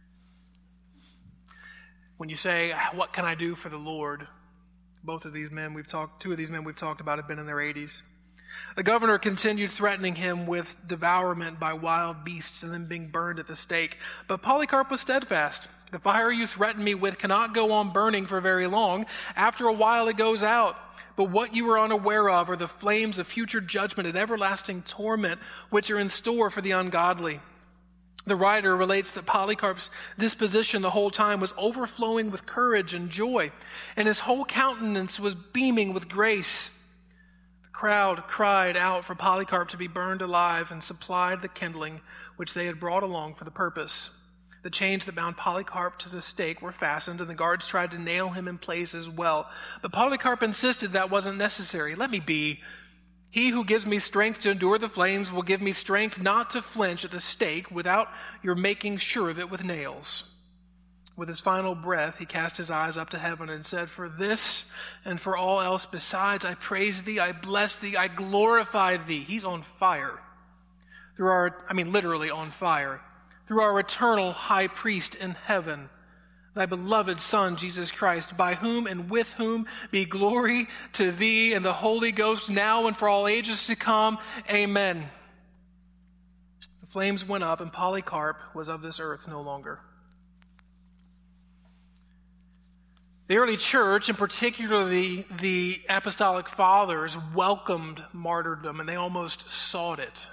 When you say, what can I do for the Lord? Both of these men we've talked, two of these men we've talked about have been in their eighties. The governor continued threatening him with devourment by wild beasts and then being burned at the stake. But Polycarp was steadfast. The fire you threaten me with cannot go on burning for very long. After a while it goes out. But what you are unaware of are the flames of future judgment and everlasting torment which are in store for the ungodly. The writer relates that Polycarp's disposition the whole time was overflowing with courage and joy, and his whole countenance was beaming with grace. The crowd cried out for Polycarp to be burned alive and supplied the kindling which they had brought along for the purpose. The chains that bound Polycarp to the stake were fastened, and the guards tried to nail him in place as well. But Polycarp insisted that wasn't necessary. Let me be. He who gives me strength to endure the flames will give me strength not to flinch at the stake without your making sure of it with nails. With his final breath, he cast his eyes up to heaven and said, For this and for all else besides, I praise thee, I bless thee, I glorify thee. He's on fire. Through our, I mean literally on fire. Through our eternal high priest in heaven, thy beloved Son, Jesus Christ, by whom and with whom be glory to thee and the Holy Ghost now and for all ages to come. Amen. The flames went up, and Polycarp was of this earth no longer. The early church, and particularly the apostolic fathers, welcomed martyrdom, and they almost sought it.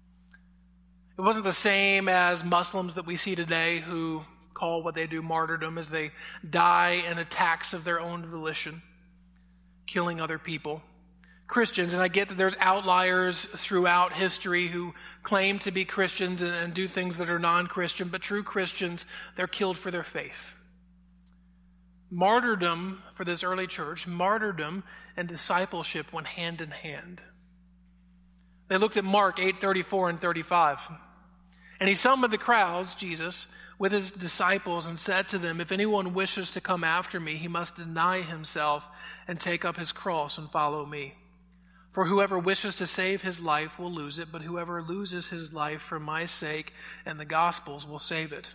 It wasn't the same as Muslims that we see today who call what they do martyrdom as they die in attacks of their own volition, killing other people. Christians, and I get that there's outliers throughout history who claim to be Christians and, and do things that are non-Christian, but true Christians, they're killed for their faith. Martyrdom for this early church, martyrdom and discipleship went hand in hand. They looked at Mark eight thirty-four and thirty-five. And he summoned the crowds, Jesus, with his disciples and said to them, If anyone wishes to come after me, he must deny himself and take up his cross and follow me. For whoever wishes to save his life will lose it, but whoever loses his life for my sake and the gospel's will save it.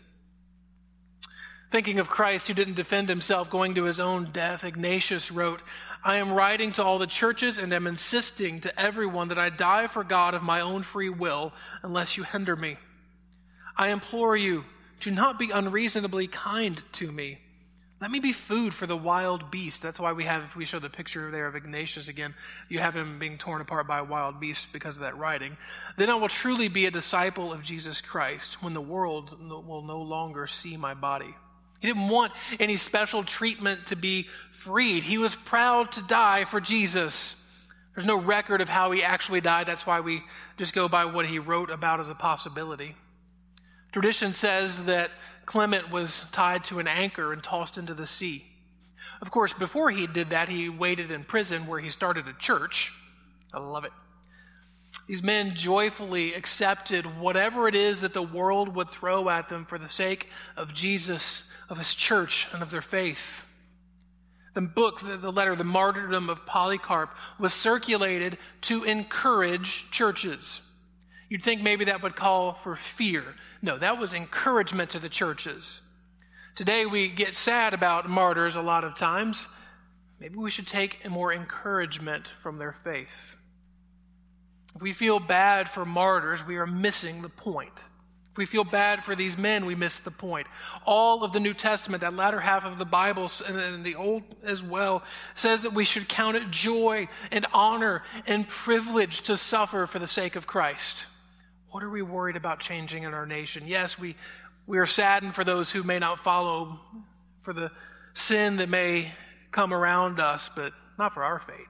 Thinking of Christ who didn't defend himself going to his own death, Ignatius wrote, I am writing to all the churches and am insisting to everyone that I die for God of my own free will unless you hinder me. I implore you, do not be unreasonably kind to me. Let me be food for the wild beast. That's why we have, if we show the picture there of Ignatius again, you have him being torn apart by a wild beast because of that writing. Then I will truly be a disciple of Jesus Christ when the world will no longer see my body. He didn't want any special treatment to be freed. He was proud to die for Jesus. There's no record of how he actually died. That's why we just go by what he wrote about as a possibility. Tradition says that Clement was tied to an anchor and tossed into the sea. Of course, before he did that, he waited in prison where he started a church. I love it. These men joyfully accepted whatever it is that the world would throw at them for the sake of Jesus, of his church, and of their faith. The book, the letter, The Martyrdom of Polycarp, was circulated to encourage churches. You'd think maybe that would call for fear. No, that was encouragement to the churches. Today we get sad about martyrs a lot of times. Maybe we should take more encouragement from their faith. If we feel bad for martyrs, we are missing the point. If we feel bad for these men, we miss the point. All of the New Testament, that latter half of the Bible, and the Old as well, says that we should count it joy and honor and privilege to suffer for the sake of Christ. What are we worried about changing in our nation? Yes, we, we are saddened for those who may not follow, for the sin that may come around us, but not for our fate.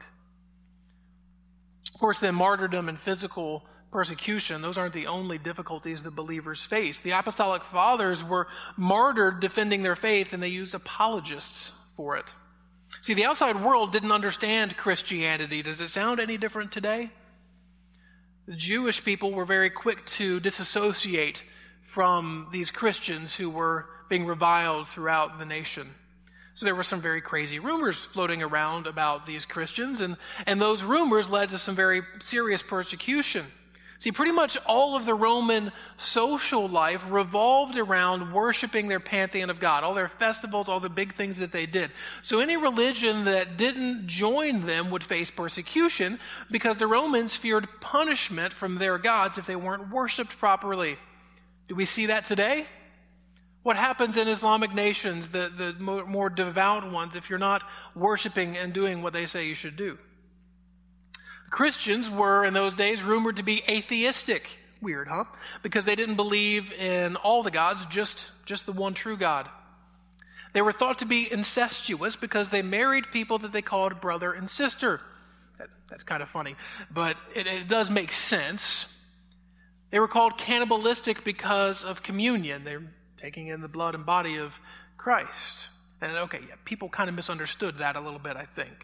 Of course, then martyrdom and physical persecution, those aren't the only difficulties that believers face. The apostolic fathers were martyred defending their faith, and they used apologists for it. See, the outside world didn't understand Christianity. Does it sound any different today? The Jewish people were very quick to disassociate from these Christians who were being reviled throughout the nation. So there were some very crazy rumors floating around about these Christians, and, and those rumors led to some very serious persecution. See, pretty much all of the Roman social life revolved around worshiping their pantheon of God, all their festivals, all the big things that they did. So any religion that didn't join them would face persecution because the Romans feared punishment from their gods if they weren't worshiped properly. Do we see that today? What happens in Islamic nations, the, the more, more devout ones, if you're not worshiping and doing what they say you should do? Christians were, in those days, rumored to be atheistic. Weird, huh? Because they didn't believe in all the gods, just, just the one true God. They were thought to be incestuous because they married people that they called brother and sister. That, that's kind of funny, but it, it does make sense. They were called cannibalistic because of communion. They're taking in the blood and body of Christ. And okay, yeah, people kind of misunderstood that a little bit, I think.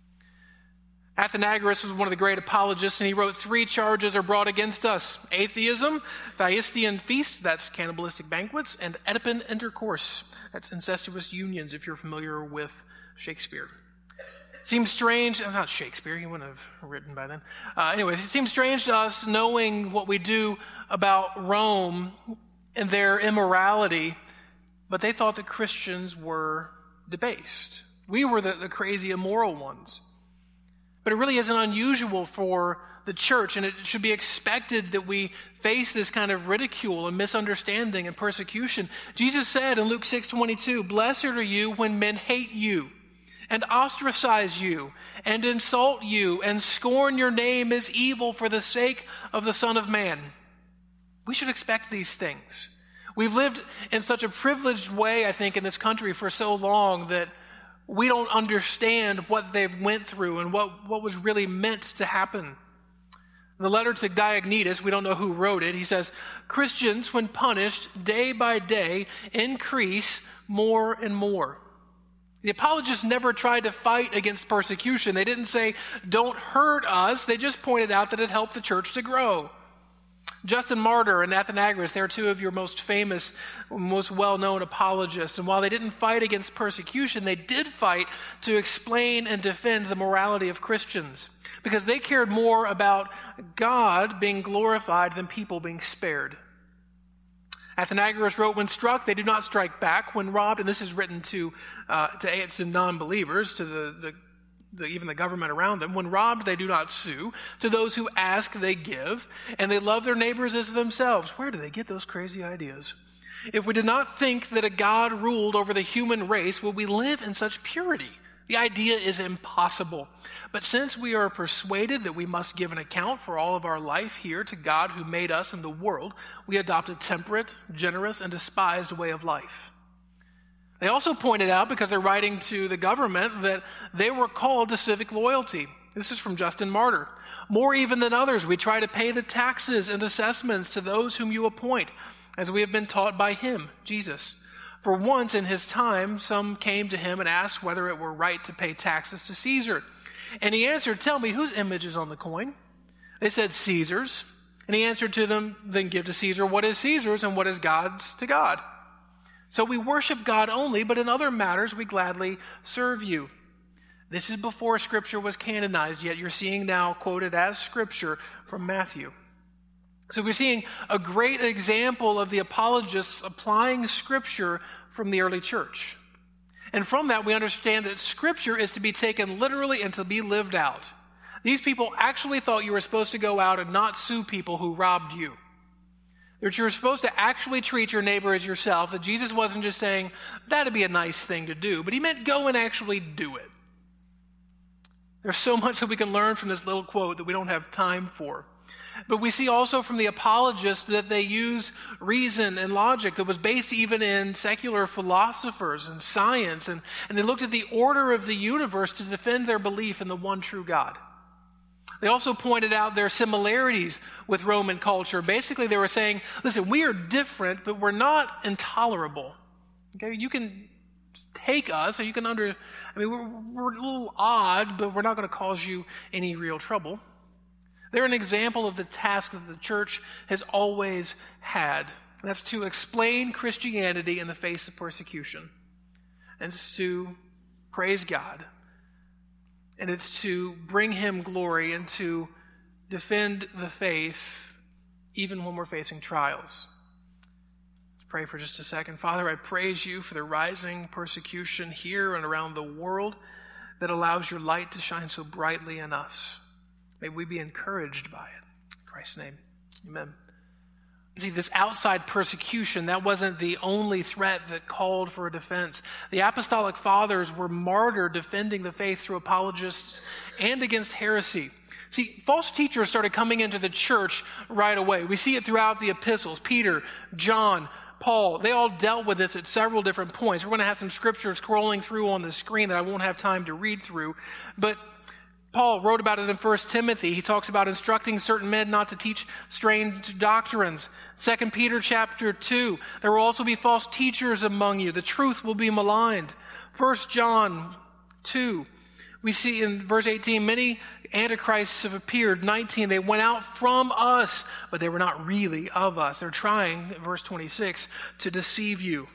Athenagoras was one of the great apologists, and he wrote, three charges are brought against us: atheism, Thyestean feasts, that's cannibalistic banquets, and Oedipal intercourse, that's incestuous unions, if you're familiar with Shakespeare. Seems strange, not Shakespeare, he wouldn't have written by then. Uh, anyways, it seems strange to us knowing what we do about Rome and their immorality, but they thought that Christians were debased. We were the, the crazy, immoral ones. But it really isn't unusual for the church, and it should be expected that we face this kind of ridicule and misunderstanding and persecution. Jesus said in Luke six twenty-two, "Blessed are you when men hate you and ostracize you and insult you and scorn your name as evil for the sake of the Son of Man." We should expect these things. We've lived in such a privileged way, I think, in this country for so long that we don't understand what they've went through and what, what was really meant to happen. In the letter to Diognetus, we don't know who wrote it, he says, "Christians, when punished day by day, increase more and more." The apologists never tried to fight against persecution. They didn't say, "Don't hurt us." They just pointed out that it helped the church to grow. Justin Martyr and Athenagoras, they're two of your most famous, most well-known apologists. And while they didn't fight against persecution, they did fight to explain and defend the morality of Christians, because they cared more about God being glorified than people being spared. Athenagoras wrote, "When struck, they do not strike back. When robbed," and this is written to uh, to, to non-believers, to the, the The, even the government around them. "When robbed, they do not sue. To those who ask, they give. And they love their neighbors as themselves." Where do they get those crazy ideas? "If we did not think that a God ruled over the human race, would we live in such purity? The idea is impossible. But since we are persuaded that we must give an account for all of our life here to God who made us and the world, we adopt a temperate, generous, and despised way of life." They also pointed out, because they're writing to the government, that they were called to civic loyalty. This is from Justin Martyr. "More even than others, we try to pay the taxes and assessments to those whom you appoint, as we have been taught by him," Jesus. "For once in his time, some came to him and asked whether it were right to pay taxes to Caesar. And he answered, 'Tell me, whose image is on the coin?' They said, 'Caesar's.' And he answered to them, 'Then give to Caesar what is Caesar's, and what is God's to God.' So we worship God only, but in other matters we gladly serve you." This is before Scripture was canonized, yet you're seeing now quoted as Scripture from Matthew. So we're seeing a great example of the apologists applying Scripture from the early church. And from that we understand that Scripture is to be taken literally and to be lived out. These people actually thought you were supposed to go out and not sue people who robbed you. That you're supposed to actually treat your neighbor as yourself, that Jesus wasn't just saying, that'd be a nice thing to do, but he meant go and actually do it. There's so much that we can learn from this little quote that we don't have time for. But we see also from the apologists that they use reason and logic that was based even in secular philosophers and science, and, and they looked at the order of the universe to defend their belief in the one true God. They also pointed out their similarities with Roman culture. Basically, they were saying, listen, we are different, but we're not intolerable. Okay, you can take us, or you can under, I mean, we're, we're a little odd, but we're not going to cause you any real trouble. They're an example of the task that the church has always had. And that's to explain Christianity in the face of persecution. And it's to praise God. And it's to bring him glory and to defend the faith even when we're facing trials. Let's pray for just a second. Father, I praise you for the rising persecution here and around the world that allows your light to shine so brightly in us. May we be encouraged by it. In Christ's name, amen. See, this outside persecution, that wasn't the only threat that called for a defense. The apostolic fathers were martyred defending the faith through apologists and against heresy. See, false teachers started coming into the church right away. We see it throughout the epistles. Peter, John, Paul, they all dealt with this at several different points. We're going to have some scripture scrolling through on the screen that I won't have time to read through. But Paul wrote about it in First Timothy. He talks about instructing certain men not to teach strange doctrines. Second Peter chapter two, there will also be false teachers among you. The truth will be maligned. First John two, we see in verse eighteen, many antichrists have appeared. nineteen, they went out from us, but they were not really of us. They're trying, verse twenty-six, to deceive you.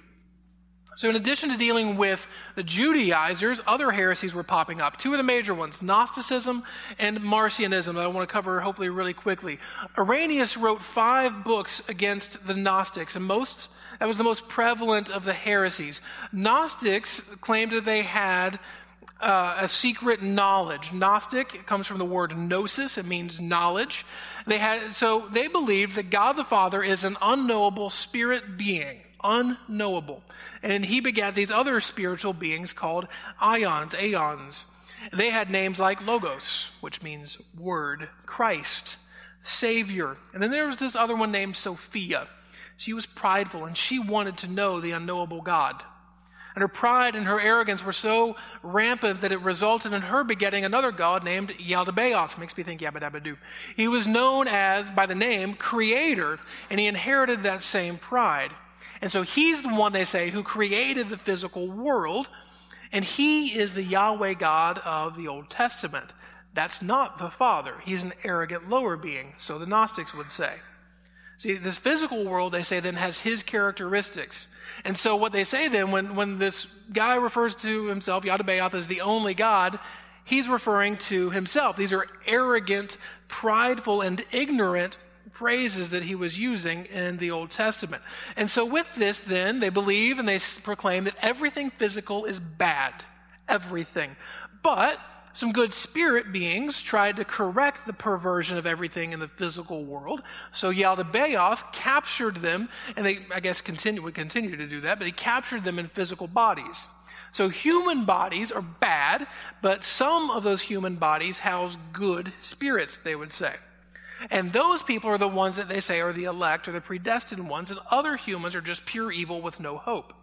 So in addition to dealing with the Judaizers, other heresies were popping up. Two of the major ones, Gnosticism and Marcionism, that I want to cover hopefully really quickly. Irenaeus wrote five books against the Gnostics, and most that was the most prevalent of the heresies. Gnostics claimed that they had uh, a secret knowledge. Gnostic comes from the word gnosis. It means knowledge. They had so they believed that God the Father is an unknowable spirit being. Unknowable. And he begat these other spiritual beings called ions, aeons. They had names like Logos, which means word, Christ, Savior. And then there was this other one named Sophia. She was prideful and she wanted to know the unknowable God. And her pride and her arrogance were so rampant that it resulted in her begetting another god named Yaldabaoth. Makes me think Yabba Dabba Doo. He was known as, by the name, Creator, and he inherited that same pride. And so he's the one, they say, who created the physical world, and he is the Yahweh God of the Old Testament. That's not the Father. He's an arrogant lower being, so the Gnostics would say. See, this physical world, they say, then has his characteristics. And so what they say then, when, when this guy refers to himself, Yaldabaoth, as the only God, he's referring to himself. These are arrogant, prideful, and ignorant phrases that he was using in the Old Testament. And so with this, then, they believe and they proclaim that everything physical is bad. Everything. But some good spirit beings tried to correct the perversion of everything in the physical world. So Yaldabaoth captured them, and they, I guess, continue, would continue to do that, but he captured them in physical bodies. So human bodies are bad, but some of those human bodies house good spirits, they would say. And those people are the ones that they say are the elect or the predestined ones, and other humans are just pure evil with no hope.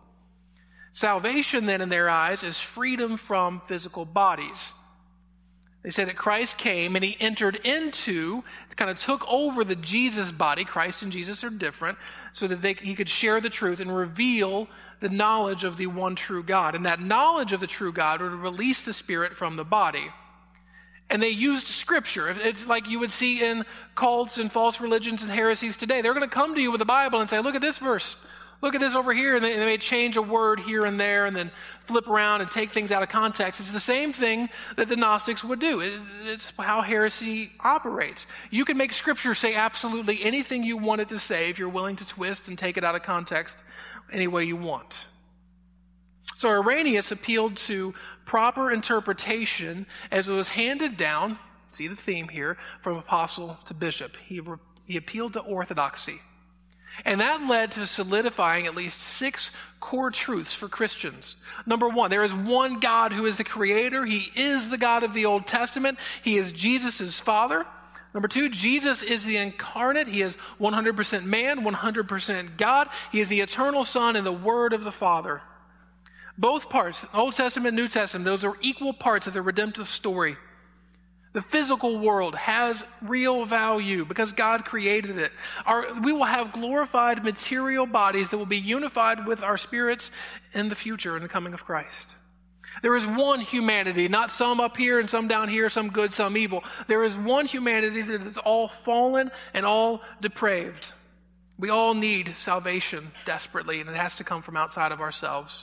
Salvation, then, in their eyes, is freedom from physical bodies. They say that Christ came and he entered into, kind of took over the Jesus body. Christ and Jesus are different, so that they, he could share the truth and reveal the knowledge of the one true God. And that knowledge of the true God would release the spirit from the body. And they used scripture. It's like you would see in cults and false religions and heresies today. They're going to come to you with the Bible and say, look at this verse. Look at this over here. And they, they may change a word here and there and then flip around and take things out of context. It's the same thing that the Gnostics would do. It, it's how heresy operates. You can make scripture say absolutely anything you want it to say if you're willing to twist and take it out of context any way you want. So Irenaeus appealed to proper interpretation as it was handed down, see the theme here, from apostle to bishop. He, re, he appealed to orthodoxy. And that led to solidifying at least six core truths for Christians. Number one, there is one God who is the creator. He is the God of the Old Testament. He is Jesus' Father. Number two, Jesus is the incarnate. He is one hundred percent man, one hundred percent God. He is the eternal Son and the Word of the Father. Both parts, Old Testament, New Testament, those are equal parts of the redemptive story. The physical world has real value because God created it. Our, we will have glorified material bodies that will be unified with our spirits in the future, in the coming of Christ. There is one humanity, not some up here and some down here, some good, some evil. There is one humanity that is all fallen and all depraved. We all need salvation desperately, and it has to come from outside of ourselves.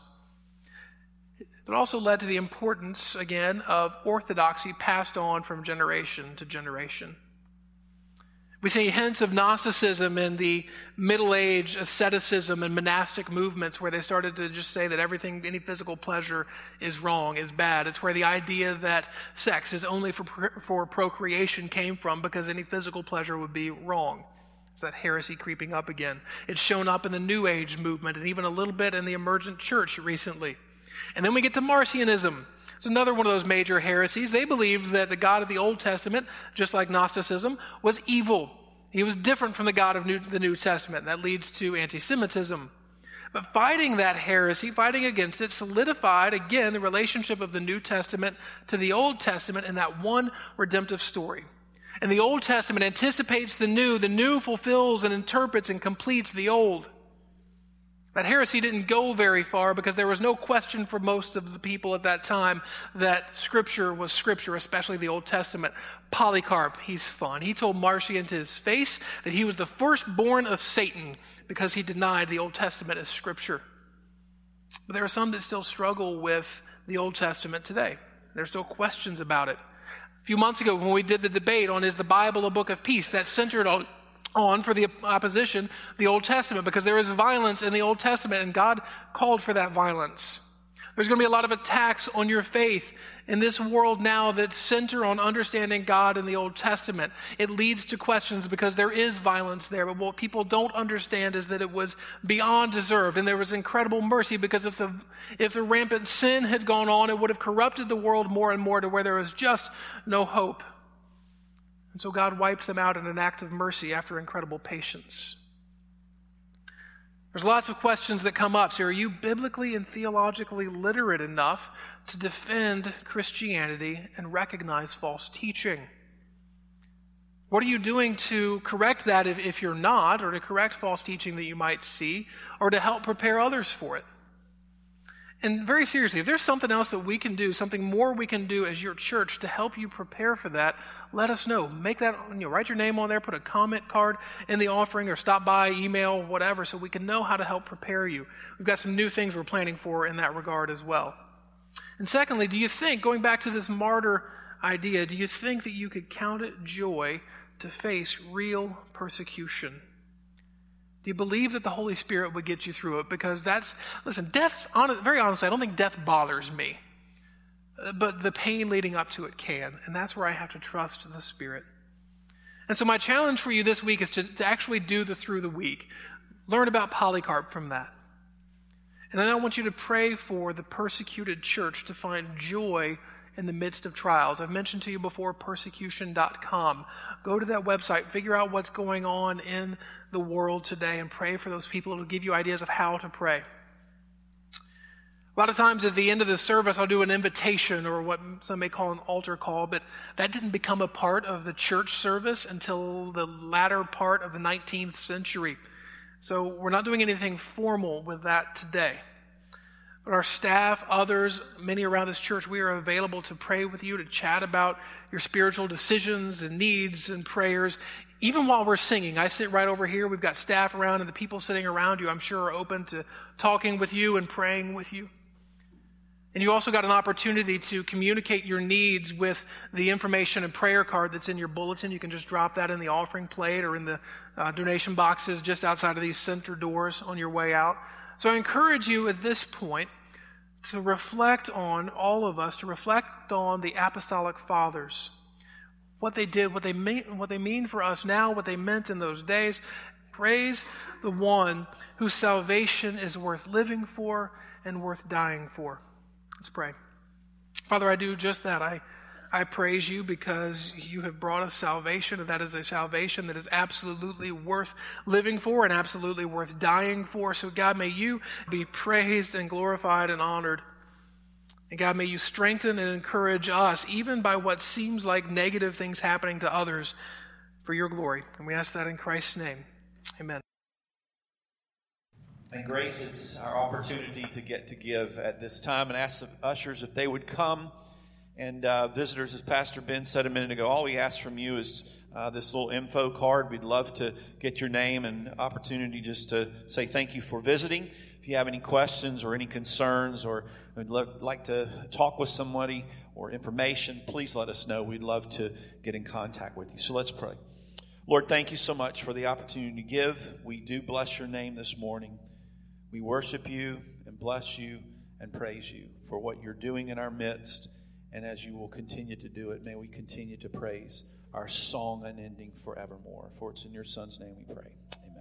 It also led to the importance, again, of orthodoxy passed on from generation to generation. We see hints of Gnosticism in the Middle Age asceticism and monastic movements where they started to just say that everything, any physical pleasure is wrong, is bad. It's where the idea that sex is only for, for procreation came from, because any physical pleasure would be wrong. It's that heresy creeping up again. It's shown up in the New Age movement and even a little bit in the emergent church recently. And then we get to Marcionism. It's another one of those major heresies. They believed that the God of the Old Testament, just like Gnosticism, was evil. He was different from the God of New, the New Testament. That leads to anti-Semitism. But fighting that heresy, fighting against it, solidified, again, the relationship of the New Testament to the Old Testament in that one redemptive story. And the Old Testament anticipates the New. The New fulfills and interprets and completes the Old. That heresy didn't go very far because there was no question for most of the people at that time that Scripture was Scripture, especially the Old Testament. Polycarp, he's fun. He told Marcion to his face that he was the firstborn of Satan because he denied the Old Testament as Scripture. But there are some that still struggle with the Old Testament today. There's still questions about it. A few months ago when we did the debate on is the Bible a book of peace, that centered on on for the opposition, the Old Testament, because there is violence in the Old Testament, and God called for that violence. There's going to be a lot of attacks on your faith in this world now that center on understanding God in the Old Testament. It leads to questions because there is violence there, but what people don't understand is that it was beyond deserved, and there was incredible mercy, because if the if the rampant sin had gone on, it would have corrupted the world more and more to where there was just no hope. And so God wiped them out in an act of mercy after incredible patience. There's lots of questions that come up. So are you biblically and theologically literate enough to defend Christianity and recognize false teaching? What are you doing to correct that if, if you're not, or to correct false teaching that you might see, or to help prepare others for it? And very seriously, if there's something else that we can do, something more we can do as your church to help you prepare for that, let us know. Make that, you know, write your name on there, put a comment card in the offering, or stop by, email, whatever, so we can know how to help prepare you. We've got some new things we're planning for in that regard as well. And secondly, do you think, going back to this martyr idea, do you think that you could count it joy to face real persecution? Do you believe that the Holy Spirit would get you through it? Because that's, listen, death, very honestly, I don't think death bothers me. But the pain leading up to it can. And that's where I have to trust the Spirit. And so my challenge for you this week is to, to actually do the through the week. Learn about Polycarp from that. And then I want you to pray for the persecuted church to find joy in the midst of trials. I've mentioned to you before persecution dot com. Go to that website, figure out what's going on in the world today, and pray for those people. It'll give you ideas of how to pray. A lot of times at the end of the service, I'll do an invitation, or what some may call an altar call, but that didn't become a part of the church service until the latter part of the nineteenth century. So we're not doing anything formal with that today. But our staff, others, many around this church, we are available to pray with you, to chat about your spiritual decisions and needs and prayers. Even while we're singing, I sit right over here. We've got staff around, and the people sitting around you, I'm sure, are open to talking with you and praying with you. And you also got an opportunity to communicate your needs with the information and prayer card that's in your bulletin. You can just drop that in the offering plate or in the uh, donation boxes just outside of these center doors on your way out. So I encourage you at this point to reflect on, all of us, to reflect on the apostolic fathers. What they did, what they mean, what they mean for us now, what they meant in those days. Praise the one whose salvation is worth living for and worth dying for. Let's pray. Father, I do just that. I, I praise you because you have brought us salvation, and that is a salvation that is absolutely worth living for and absolutely worth dying for. So God, may you be praised and glorified and honored. And God, may you strengthen and encourage us, even by what seems like negative things happening to others, for your glory. And we ask that in Christ's name. Amen. And Grace, it's our opportunity to get to give at this time, and ask the ushers if they would come. And uh, visitors, as Pastor Ben said a minute ago, all we ask from you is uh, this little info card. We'd love to get your name and opportunity just to say thank you for visiting. If you have any questions or any concerns, or would love, like to talk with somebody or information, please let us know. We'd love to get in contact with you. So let's pray. Lord, thank you so much for the opportunity to give. We do bless your name this morning. We worship you and bless you and praise you for what you're doing in our midst. And as you will continue to do it, may we continue to praise our song unending forevermore. For it's in your Son's name we pray. Amen.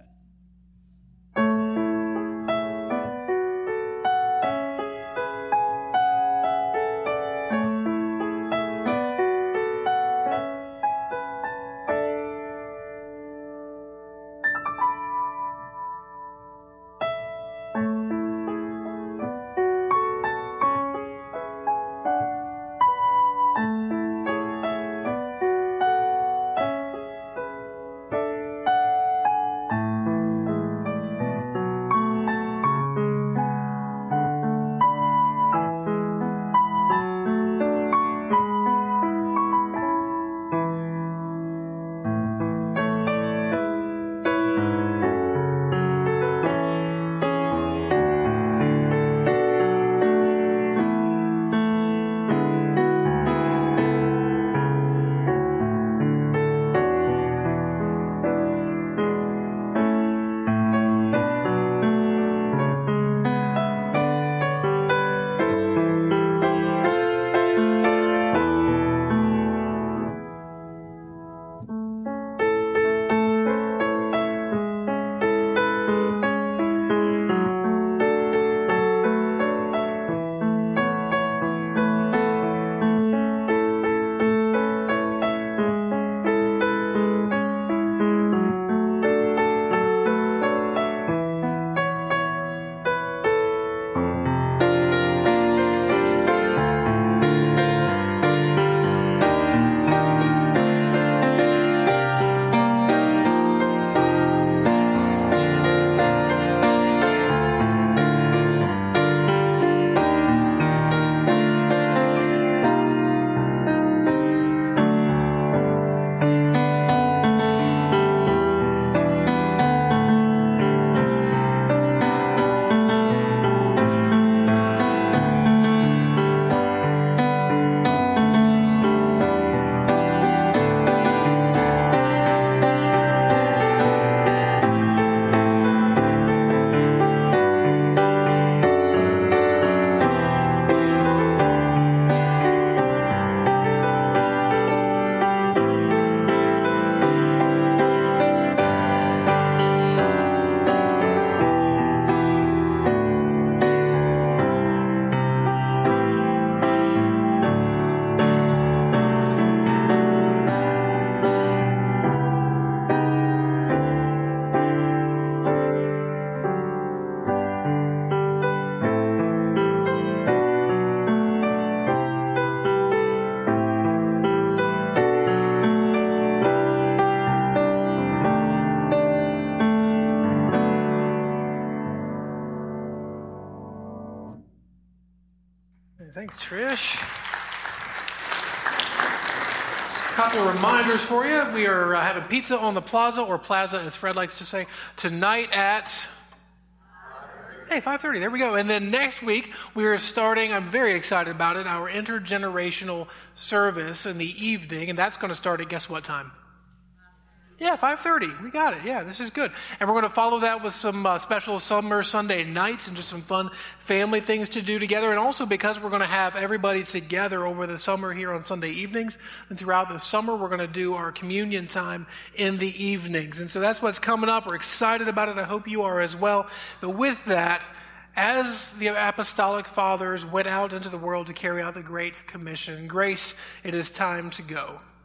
Thanks, Trish. A couple of reminders for you. We are uh, having pizza on the plaza, or plaza as Fred likes to say, tonight at... Hey, five thirty, there we go. And then next week, we are starting, I'm very excited about it, our intergenerational service in the evening, and that's going to start at guess what time? Yeah, five thirty. We got it. Yeah, this is good. And we're going to follow that with some uh, special summer Sunday nights and just some fun family things to do together. And also because we're going to have everybody together over the summer here on Sunday evenings. And throughout the summer, we're going to do our communion time in the evenings. And so that's what's coming up. We're excited about it. I hope you are as well. But with that, as the apostolic fathers went out into the world to carry out the Great Commission, Grace, it is time to go.